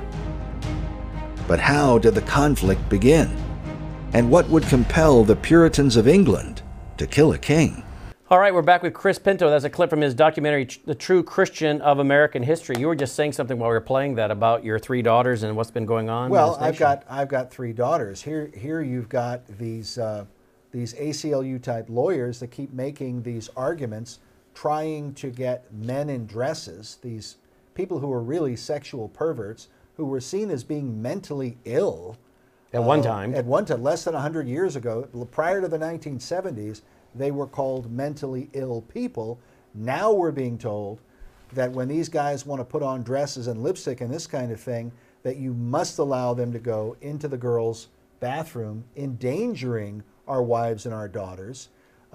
But how did the conflict begin? And what would compel the Puritans of England to kill a king? All right, we're back with Chris Pinto. That's a clip from his documentary, The True Christian of American History. You were just saying something while we were playing that about your 3 daughters and what's been going on. Well, I've got 3 daughters. Here you've got these ACLU type lawyers that keep making these arguments, trying to get men in dresses, these people who are really sexual perverts, who were seen as being mentally ill. At one time. At one time, less than 100 years ago, prior to the 1970s, they were called mentally ill people. Now we're being told that when these guys want to put on dresses and lipstick and this kind of thing, that you must allow them to go into the girls' bathroom, endangering our wives and our daughters,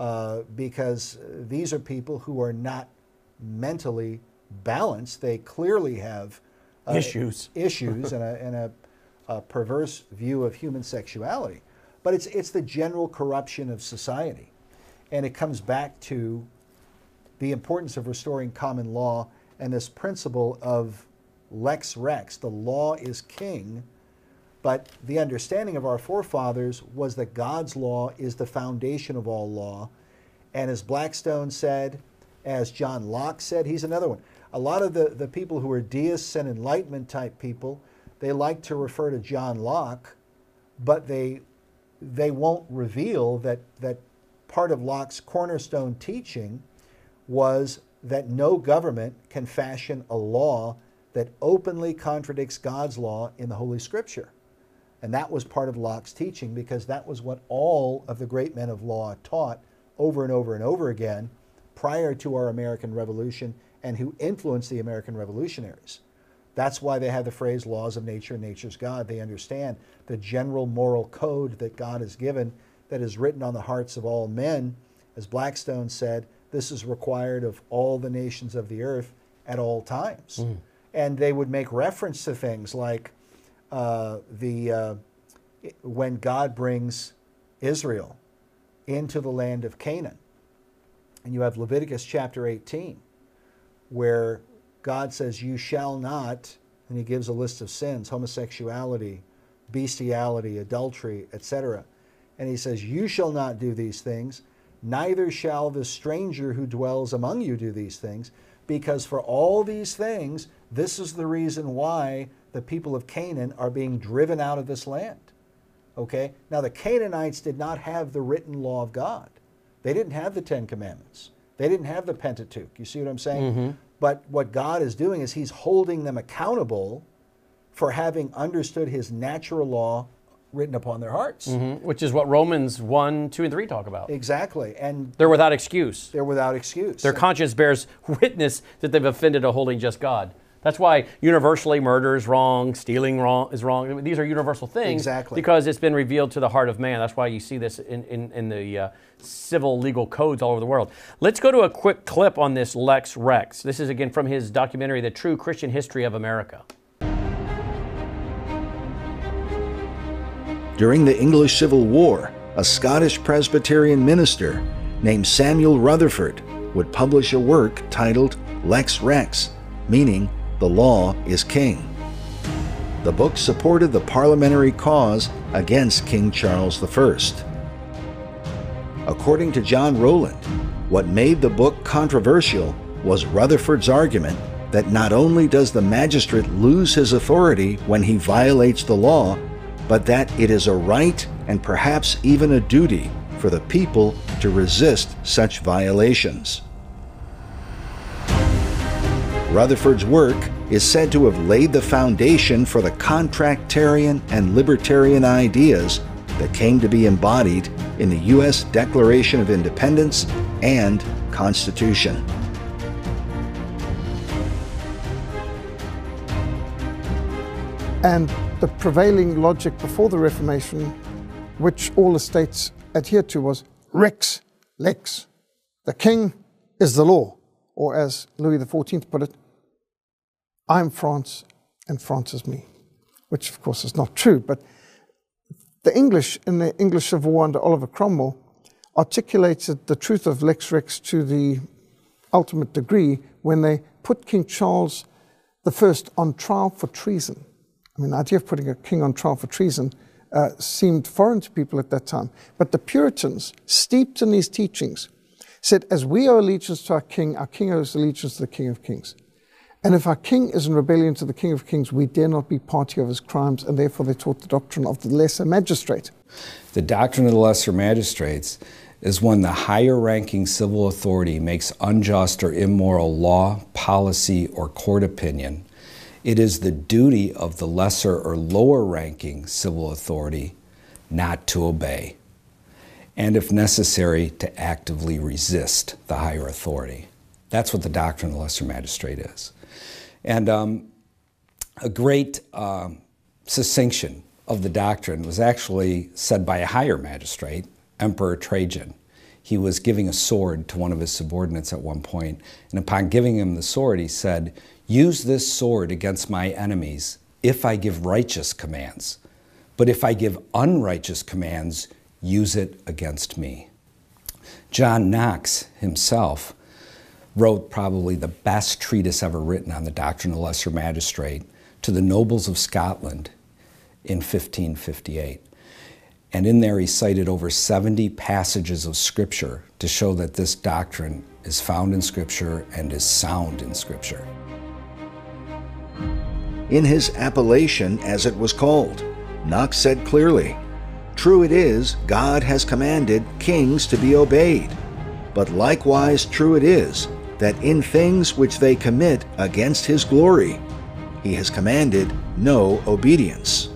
because these are people who are not mentally balanced. They clearly have issues and a perverse view of human sexuality. But it's the general corruption of society. And it comes back to the importance of restoring common law and this principle of lex rex. The law is king, but the understanding of our forefathers was that God's law is the foundation of all law. And as Blackstone said, as John Locke said, he's another one. A lot of the people who are deists and Enlightenment type people, they like to refer to John Locke, but they won't reveal that part of Locke's cornerstone teaching was that no government can fashion a law that openly contradicts God's law in the Holy Scripture. And that was part of Locke's teaching, because that was what all of the great men of law taught over and over and over again prior to our American Revolution, and who influenced the American revolutionaries. That's why they have the phrase laws of nature, nature's God. They understand the general moral code that God has given, that is written on the hearts of all men. As Blackstone said, this is required of all the nations of the earth at all times. And they would make reference to things like when God brings Israel into the land of Canaan. And you have Leviticus chapter 18, where God says, you shall not, and he gives a list of sins: homosexuality, bestiality, adultery, etc. and he says, you shall not do these things, neither shall the stranger who dwells among you do these things, because for all these things, this is the reason why the people of Canaan are being driven out of this land. Okay? Now, the Canaanites did not have the written law of God. They didn't have the Ten Commandments. They didn't have the Pentateuch. You see what I'm saying? Mm-hmm. But what God is doing is he's holding them accountable for having understood his natural law written upon their hearts. Mm-hmm. Which is what Romans 1, 2, and 3 talk about. Exactly. And they're without excuse. They're without excuse. Their conscience bears witness that they've offended a holy and just God. That's why universally murder is wrong, stealing is wrong. These are universal things. Exactly. Because it's been revealed to the heart of man. That's why you see this in the civil legal codes all over the world. Let's go to a quick clip on this Lex Rex. This is again from his documentary, The True Christian History of America. During the English Civil War, a Scottish Presbyterian minister named Samuel Rutherford would publish a work titled Lex Rex, meaning the law is king. The book supported the parliamentary cause against King Charles I. According to John Rowland, what made the book controversial was Rutherford's argument that not only does the magistrate lose his authority when he violates the law, but that it is a right and perhaps even a duty for the people to resist such violations. Rutherford's work is said to have laid the foundation for the contractarian and libertarian ideas that came to be embodied in the U.S. Declaration of Independence and Constitution. And the prevailing logic before the Reformation, which all the states adhered to, was Rex, Lex. The king is the law. Or as Louis XIV put it, I'm France and France is me. Which of course is not true, but the English, in the English Civil War under Oliver Cromwell, articulated the truth of Lex Rex to the ultimate degree when they put King Charles I on trial for treason. I mean, the idea of putting a king on trial for treason seemed foreign to people at that time. But the Puritans, steeped in these teachings, said, as we owe allegiance to our king owes allegiance to the King of Kings. And if our king is in rebellion to the King of Kings, we dare not be party of his crimes, and therefore they taught the doctrine of the lesser magistrate. The doctrine of the lesser magistrates is when the higher-ranking civil authority makes unjust or immoral law, policy, or court opinion. It is the duty of the lesser or lower-ranking civil authority not to obey, and if necessary, to actively resist the higher authority. That's what the doctrine of the lesser magistrate is. And a great succinction of the doctrine was actually said by a higher magistrate, Emperor Trajan. He was giving a sword to one of his subordinates at one point, and upon giving him the sword, he said, "Use this sword against my enemies if I give righteous commands. But if I give unrighteous commands, use it against me." John Knox himself wrote probably the best treatise ever written on the doctrine of the lesser magistrate to the nobles of Scotland in 1558. And in there he cited over 70 passages of Scripture to show that this doctrine is found in Scripture and is sound in Scripture. In his appellation, as it was called, Knox said clearly, "True it is, God has commanded kings to be obeyed, but likewise true it is that in things which they commit against his glory, he has commanded no obedience."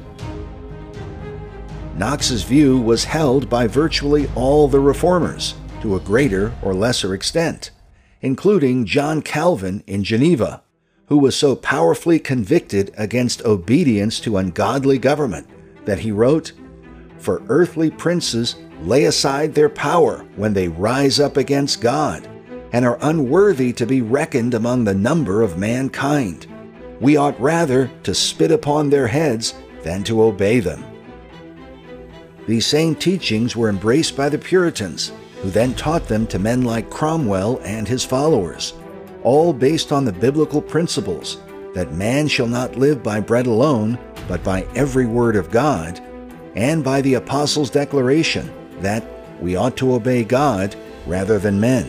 Knox's view was held by virtually all the reformers, to a greater or lesser extent, including John Calvin in Geneva, who was so powerfully convicted against obedience to ungodly government that he wrote, "For earthly princes lay aside their power when they rise up against God, and are unworthy to be reckoned among the number of mankind. We ought rather to spit upon their heads than to obey them." These same teachings were embraced by the Puritans, who then taught them to men like Cromwell and his followers, all based on the biblical principles that man shall not live by bread alone, but by every word of God, and by the Apostles' declaration that we ought to obey God rather than men.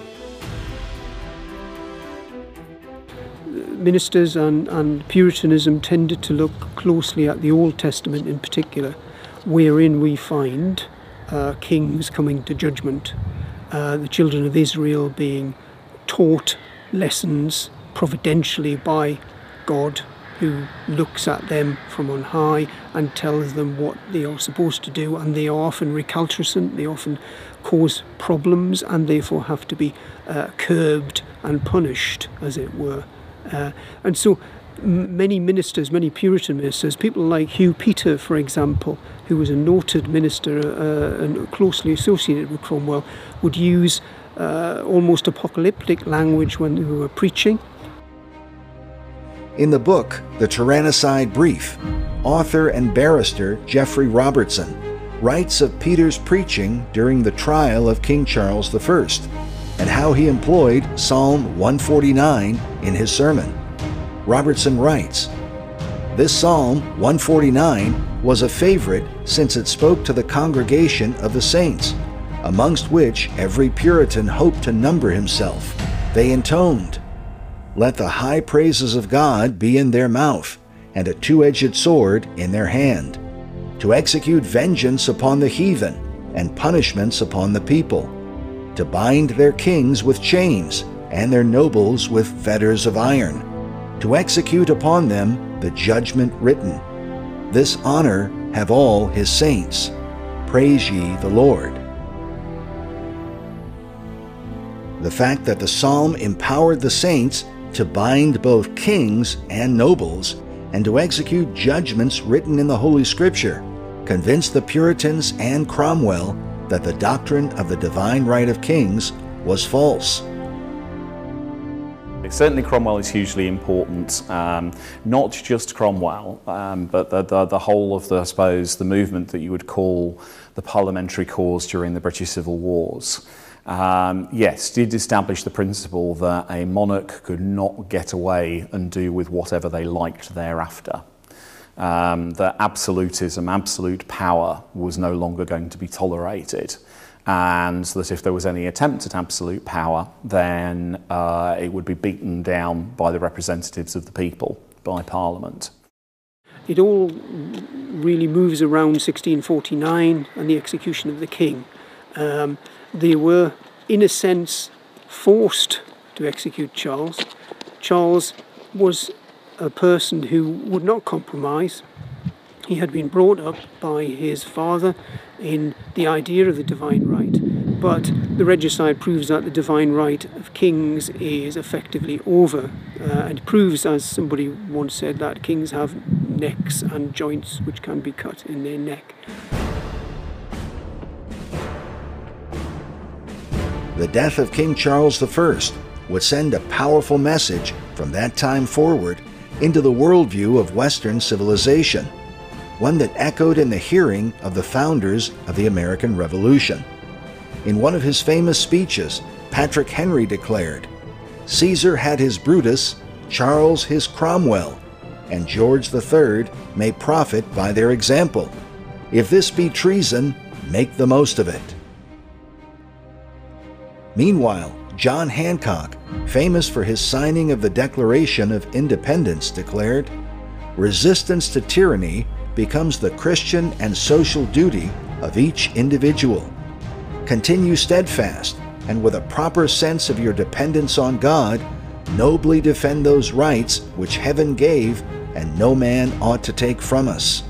Ministers and Puritanism tended to look closely at the Old Testament in particular, wherein we find kings coming to judgment, the children of Israel being taught lessons providentially by God, who looks at them from on high and tells them what they are supposed to do, and they are often recalcitrant, they often cause problems, and therefore have to be curbed and punished, as it were. And so many ministers, many Puritan ministers, people like Hugh Peter, for example, who was a noted minister and closely associated with Cromwell, would use almost apocalyptic language when they were preaching. In the book, The Tyrannicide Brief, author and barrister Geoffrey Robertson writes of Peter's preaching during the trial of King Charles I and how he employed Psalm 149 in his sermon. Robertson writes, "This Psalm 149 was a favorite since it spoke to the congregation of the saints, amongst which every Puritan hoped to number himself. They intoned, 'Let the high praises of God be in their mouth, and a two-edged sword in their hand, to execute vengeance upon the heathen, and punishments upon the people, to bind their kings with chains, and their nobles with fetters of iron, to execute upon them the judgment written. This honor have all his saints. Praise ye the Lord.'" The fact that the psalm empowered the saints to bind both kings and nobles and to execute judgments written in the Holy Scripture convinced the Puritans and Cromwell that the doctrine of the divine right of kings was false. Certainly Cromwell is hugely important, not just Cromwell, but the whole of I suppose, the movement that you would call the parliamentary cause during the British Civil Wars. Yes, did establish the principle that a monarch could not get away and do with whatever they liked thereafter. That absolutism, absolute power was no longer going to be tolerated, and that if there was any attempt at absolute power, then it would be beaten down by the representatives of the people, by Parliament. It all really moves around 1649 and the execution of the king. They were, in a sense, forced to execute Charles. Charles was a person who would not compromise. He had been brought up by his father in the idea of the divine right, but the regicide proves that the divine right of kings is effectively over, and proves, as somebody once said, that kings have necks and joints which can be cut in their neck. The death of King Charles I would send a powerful message from that time forward into the worldview of Western civilization, one that echoed in the hearing of the founders of the American Revolution. In one of his famous speeches, Patrick Henry declared, "Caesar had his Brutus, Charles his Cromwell, and George III may profit by their example. If this be treason, make the most of it." Meanwhile, John Hancock, famous for his signing of the Declaration of Independence, declared, "Resistance to tyranny becomes the Christian and social duty of each individual. Continue steadfast, and with a proper sense of your dependence on God, nobly defend those rights which heaven gave and no man ought to take from us."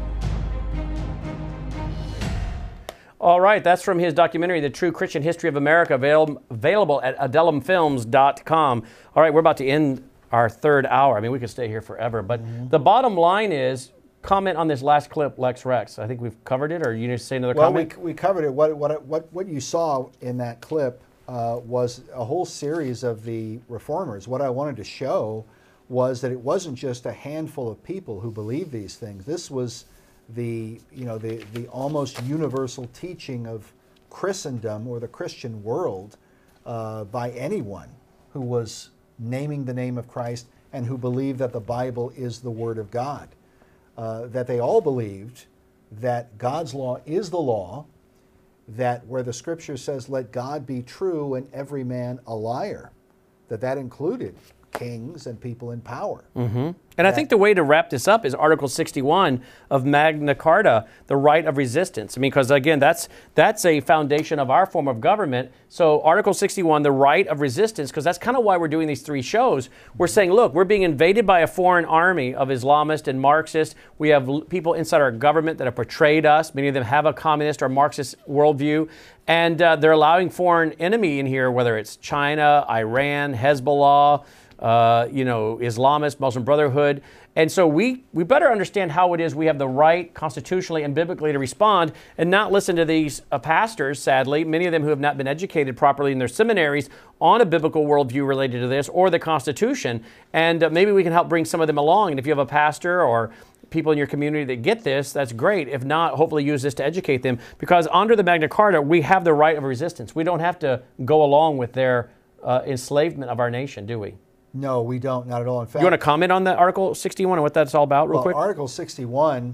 All right, that's from his documentary, The True Christian History of America, available at adelumfilms.com. All right, we're about to end our third hour. I mean, we could stay here forever, but the bottom line is, comment on this last clip, Lex Rex. I think we've covered it, or you need to say another comment? Well, we covered it. What you saw in that clip was a whole series of the reformers. What I wanted to show was that it wasn't just a handful of people who believed these things. This was the almost universal teaching of Christendom or the Christian world by anyone who was naming the name of Christ and who believed that the Bible is the Word of God. That they all believed that God's law is the law, that where the scripture says, let God be true and every man a liar, that included kings and people in power. Mm-hmm. And I think the way to wrap this up is Article 61 of Magna Carta, the right of resistance. I mean, because again, that's a foundation of our form of government. So Article 61, the right of resistance, because that's kind of why we're doing these 3 shows. We're saying, look, we're being invaded by a foreign army of Islamists and Marxists. We have people inside our government that have portrayed us. Many of them have a communist or Marxist worldview. And they're allowing foreign enemy in here, whether it's China, Iran, Hezbollah, Islamist, Muslim Brotherhood. And so we better understand how it is we have the right constitutionally and biblically to respond and not listen to these pastors, sadly, many of them who have not been educated properly in their seminaries on a biblical worldview related to this or the Constitution. And maybe we can help bring some of them along. And if you have a pastor or people in your community that get this, that's great. If not, hopefully use this to educate them. Because under the Magna Carta, we have the right of resistance. We don't have to go along with their enslavement of our nation, do we? No, we don't, not at all. In fact, you want to comment on that Article 61 and what that's all about real quick? Article 61,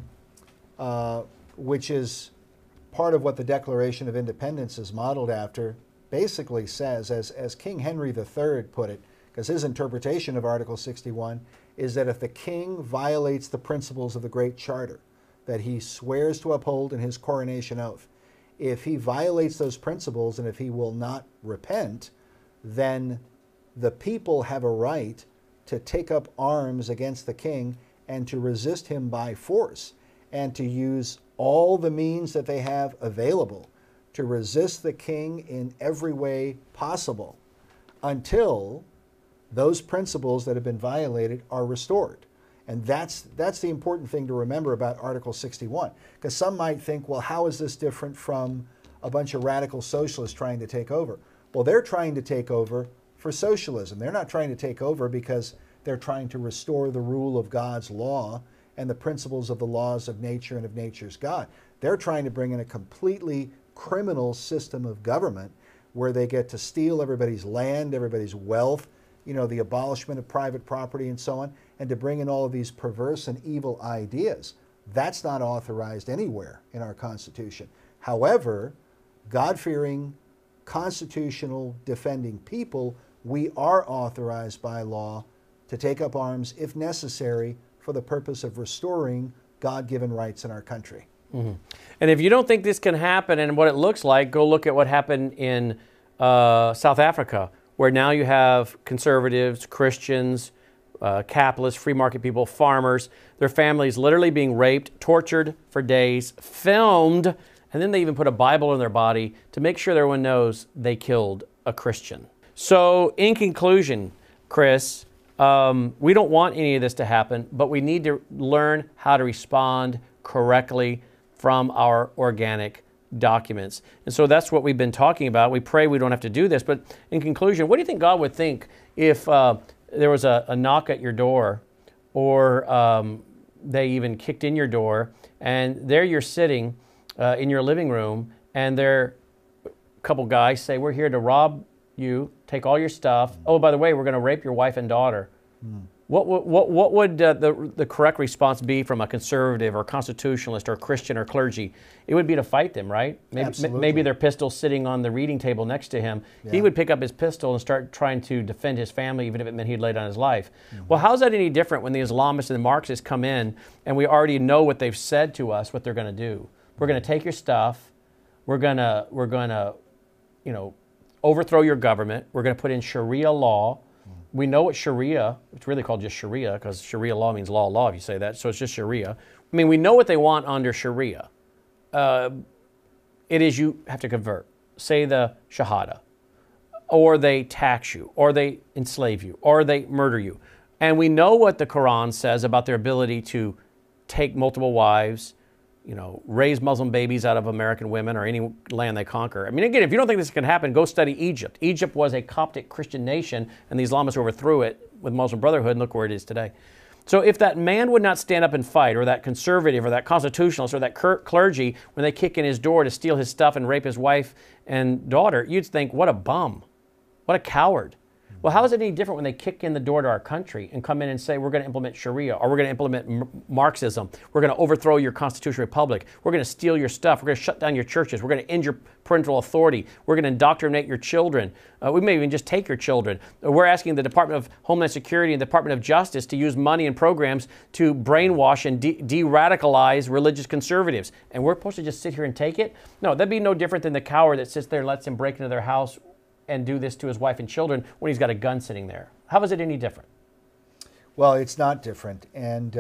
which is part of what the Declaration of Independence is modeled after, basically says, as King Henry III put it, because his interpretation of Article 61 is that if the king violates the principles of the Great Charter that he swears to uphold in his coronation oath, if he violates those principles and if he will not repent, then the people have a right to take up arms against the king and to resist him by force and to use all the means that they have available to resist the king in every way possible until those principles that have been violated are restored. And that's the important thing to remember about Article 61. Because some might think, well, how is this different from a bunch of radical socialists trying to take over? Well, they're trying to take over for socialism. They're not trying to take over because they're trying to restore the rule of God's law and the principles of the laws of nature and of nature's God. They're trying to bring in a completely criminal system of government where they get to steal everybody's land, everybody's wealth, the abolishment of private property and so on, and to bring in all of these perverse and evil ideas. That's not authorized anywhere in our Constitution. However, God-fearing, constitutional defending people, we are authorized by law to take up arms if necessary for the purpose of restoring God-given rights in our country. Mm-hmm. And if you don't think this can happen and what it looks like, go look at what happened in South Africa, where now you have conservatives, Christians, capitalists, free market people, farmers, their families literally being raped, tortured for days, filmed, and then they even put a Bible in their body to make sure everyone knows they killed a Christian. So in conclusion, Chris, we don't want any of this to happen, but we need to learn how to respond correctly from our organic documents. And so that's what we've been talking about. We pray we don't have to do this, but in conclusion, what do you think God would think if there was a knock at your door or they even kicked in your door and there you're sitting in your living room and there a couple guys say, we're here to rob you, take all your stuff. Oh, by the way, we're going to rape your wife and daughter. What would the correct response be from a conservative or constitutionalist or Christian or clergy? It would be to fight them, right? Maybe their pistol's sitting on the reading table next to him. Yeah. He would pick up his pistol and start trying to defend his family, even if it meant he'd lay down his life. Mm-hmm. Well, how's that any different when the Islamists and the Marxists come in and we already know what they've said to us, what they're going to do? We're going to take your stuff. We're going to, overthrow your government. We're going to put in Sharia law. We know what Sharia, it's really called just Sharia because Sharia law means law if you say that, so it's just Sharia. I mean, we know what they want under Sharia. It is you have to convert, say the Shahada, or they tax you, or they enslave you, or they murder you. And we know what the Quran says about their ability to take multiple wives, raise Muslim babies out of American women or any land they conquer. I mean, again, if you don't think this can happen, go study Egypt. Egypt was a Coptic Christian nation, and the Islamists overthrew it with Muslim Brotherhood, and look where it is today. So if that man would not stand up and fight, or that conservative, or that constitutionalist, or that clergy, when they kick in his door to steal his stuff and rape his wife and daughter, you'd think, what a bum. What a coward. Well, how is it any different when they kick in the door to our country and come in and say, we're going to implement Sharia, or we're going to implement Marxism, we're going to overthrow your constitutional republic, we're going to steal your stuff, we're going to shut down your churches, we're going to end your parental authority, we're going to indoctrinate your children, we may even just take your children. We're asking the Department of Homeland Security and the Department of Justice to use money and programs to brainwash and de-radicalize religious conservatives. And we're supposed to just sit here and take it? No, that'd be no different than the coward that sits there and lets him break into their house and do this to his wife and children when he's got a gun sitting there. How is it any different? Well, it's not different, and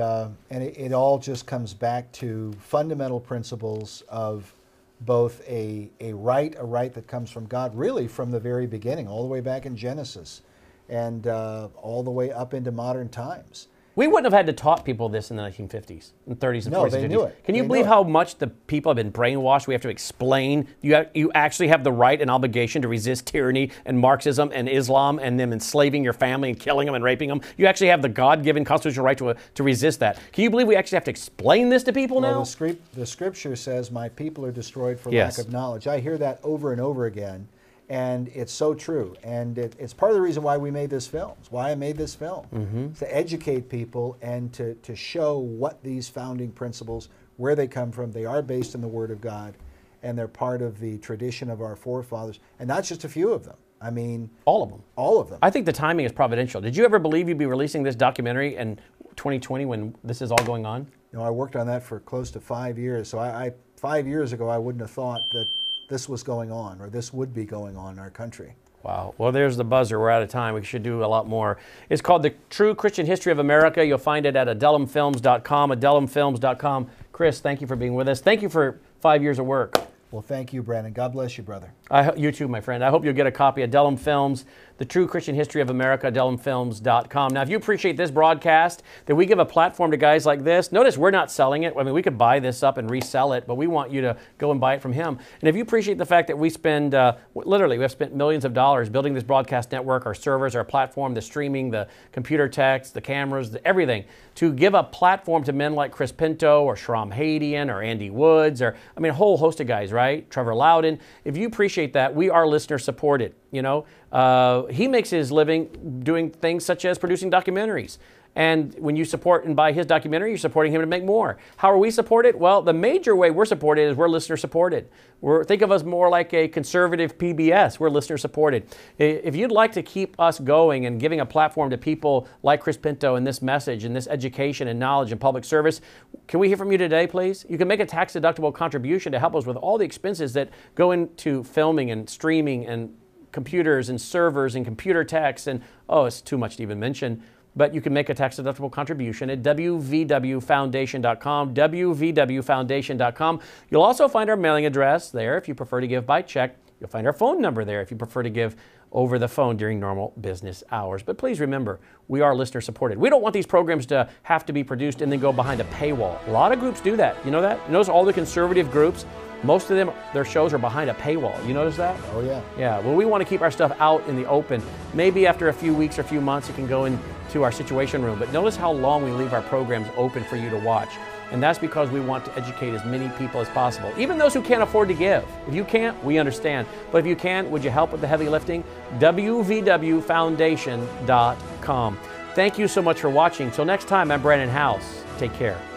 it all just comes back to fundamental principles of both a right that comes from God, really from the very beginning, all the way back in Genesis, and all the way up into modern times. We wouldn't have had to taught people this in the 1950s and 30s and 40s and 50s. No, they knew it. Can you believe how much the people have been brainwashed? We have to explain. You actually have the right and obligation to resist tyranny and Marxism and Islam and them enslaving your family and killing them and raping them. You actually have the God-given constitutional right to resist that. Can you believe we actually have to explain this to people now? The scripture says, my people are destroyed for lack of knowledge. I hear that over and over again. And it's so true. And it's part of the reason why we made this film. It's why I made this film. To educate people and to show what these founding principles, where they come from. They are based in the Word of God. And they're part of the tradition of our forefathers. And not just a few of them. I mean... all of them. All of them. I think the timing is providential. Did you ever believe you'd be releasing this documentary in 2020 when this is all going on? No, I worked on that for close to 5 years. So 5 years ago, I wouldn't have thought that this was going on, or this would be going on in our country. Wow. Well, there's the buzzer. We're out of time. We should do a lot more. It's called The True Christian History of America. You'll find it at adelumfilms.com, adelumfilms.com. Chris, thank you for being with us. Thank you for 5 years of work. Well, thank you, Brandon. God bless you, brother. You too, my friend. I hope you'll get a copy of Adellum Films, The True Christian History of America, adelumfilms.com. Now, if you appreciate this broadcast, that we give a platform to guys like this, notice we're not selling it. I mean, we could buy this up and resell it, but we want you to go and buy it from him. And if you appreciate the fact that we spend, literally, we have spent millions of dollars building this broadcast network, our servers, our platform, the streaming, the computer techs, the cameras, everything, to give a platform to men like Chris Pinto or Shram Hadian or Andy Woods, or, I mean, a whole host of guys, right? Trevor Loudon. If you appreciate that, we are listener supported. You know, he makes his living doing things such as producing documentaries. And when you support and buy his documentary, you're supporting him to make more. How are we supported? Well, the major way we're supported is we're listener supported. Think of us more like a conservative PBS. We're listener supported. If you'd like to keep us going and giving a platform to people like Chris Pinto and this message and this education and knowledge and public service, can we hear from you today, please? You can make a tax-deductible contribution to help us with all the expenses that go into filming and streaming and computers and servers and computer techs and, oh, it's too much to even mention. But you can make a tax-deductible contribution at wvwfoundation.com, wvwfoundation.com. You'll also find our mailing address there if you prefer to give by check. You'll find our phone number there if you prefer to give over the phone during normal business hours. But please remember, we are listener supported. We don't want these programs to have to be produced and then go behind a paywall. A lot of groups do that. You know that? You notice all the conservative groups, most of them, their shows are behind a paywall. You notice that? Oh, yeah. Yeah. Well, we want to keep our stuff out in the open. Maybe after a few weeks or a few months, it can go into our Situation Room. But notice how long we leave our programs open for you to watch. And that's because we want to educate as many people as possible, even those who can't afford to give. If you can't, we understand. But if you can, would you help with the heavy lifting? wvwfoundation.com. Thank you so much for watching. Till next time, I'm Brandon House. Take care.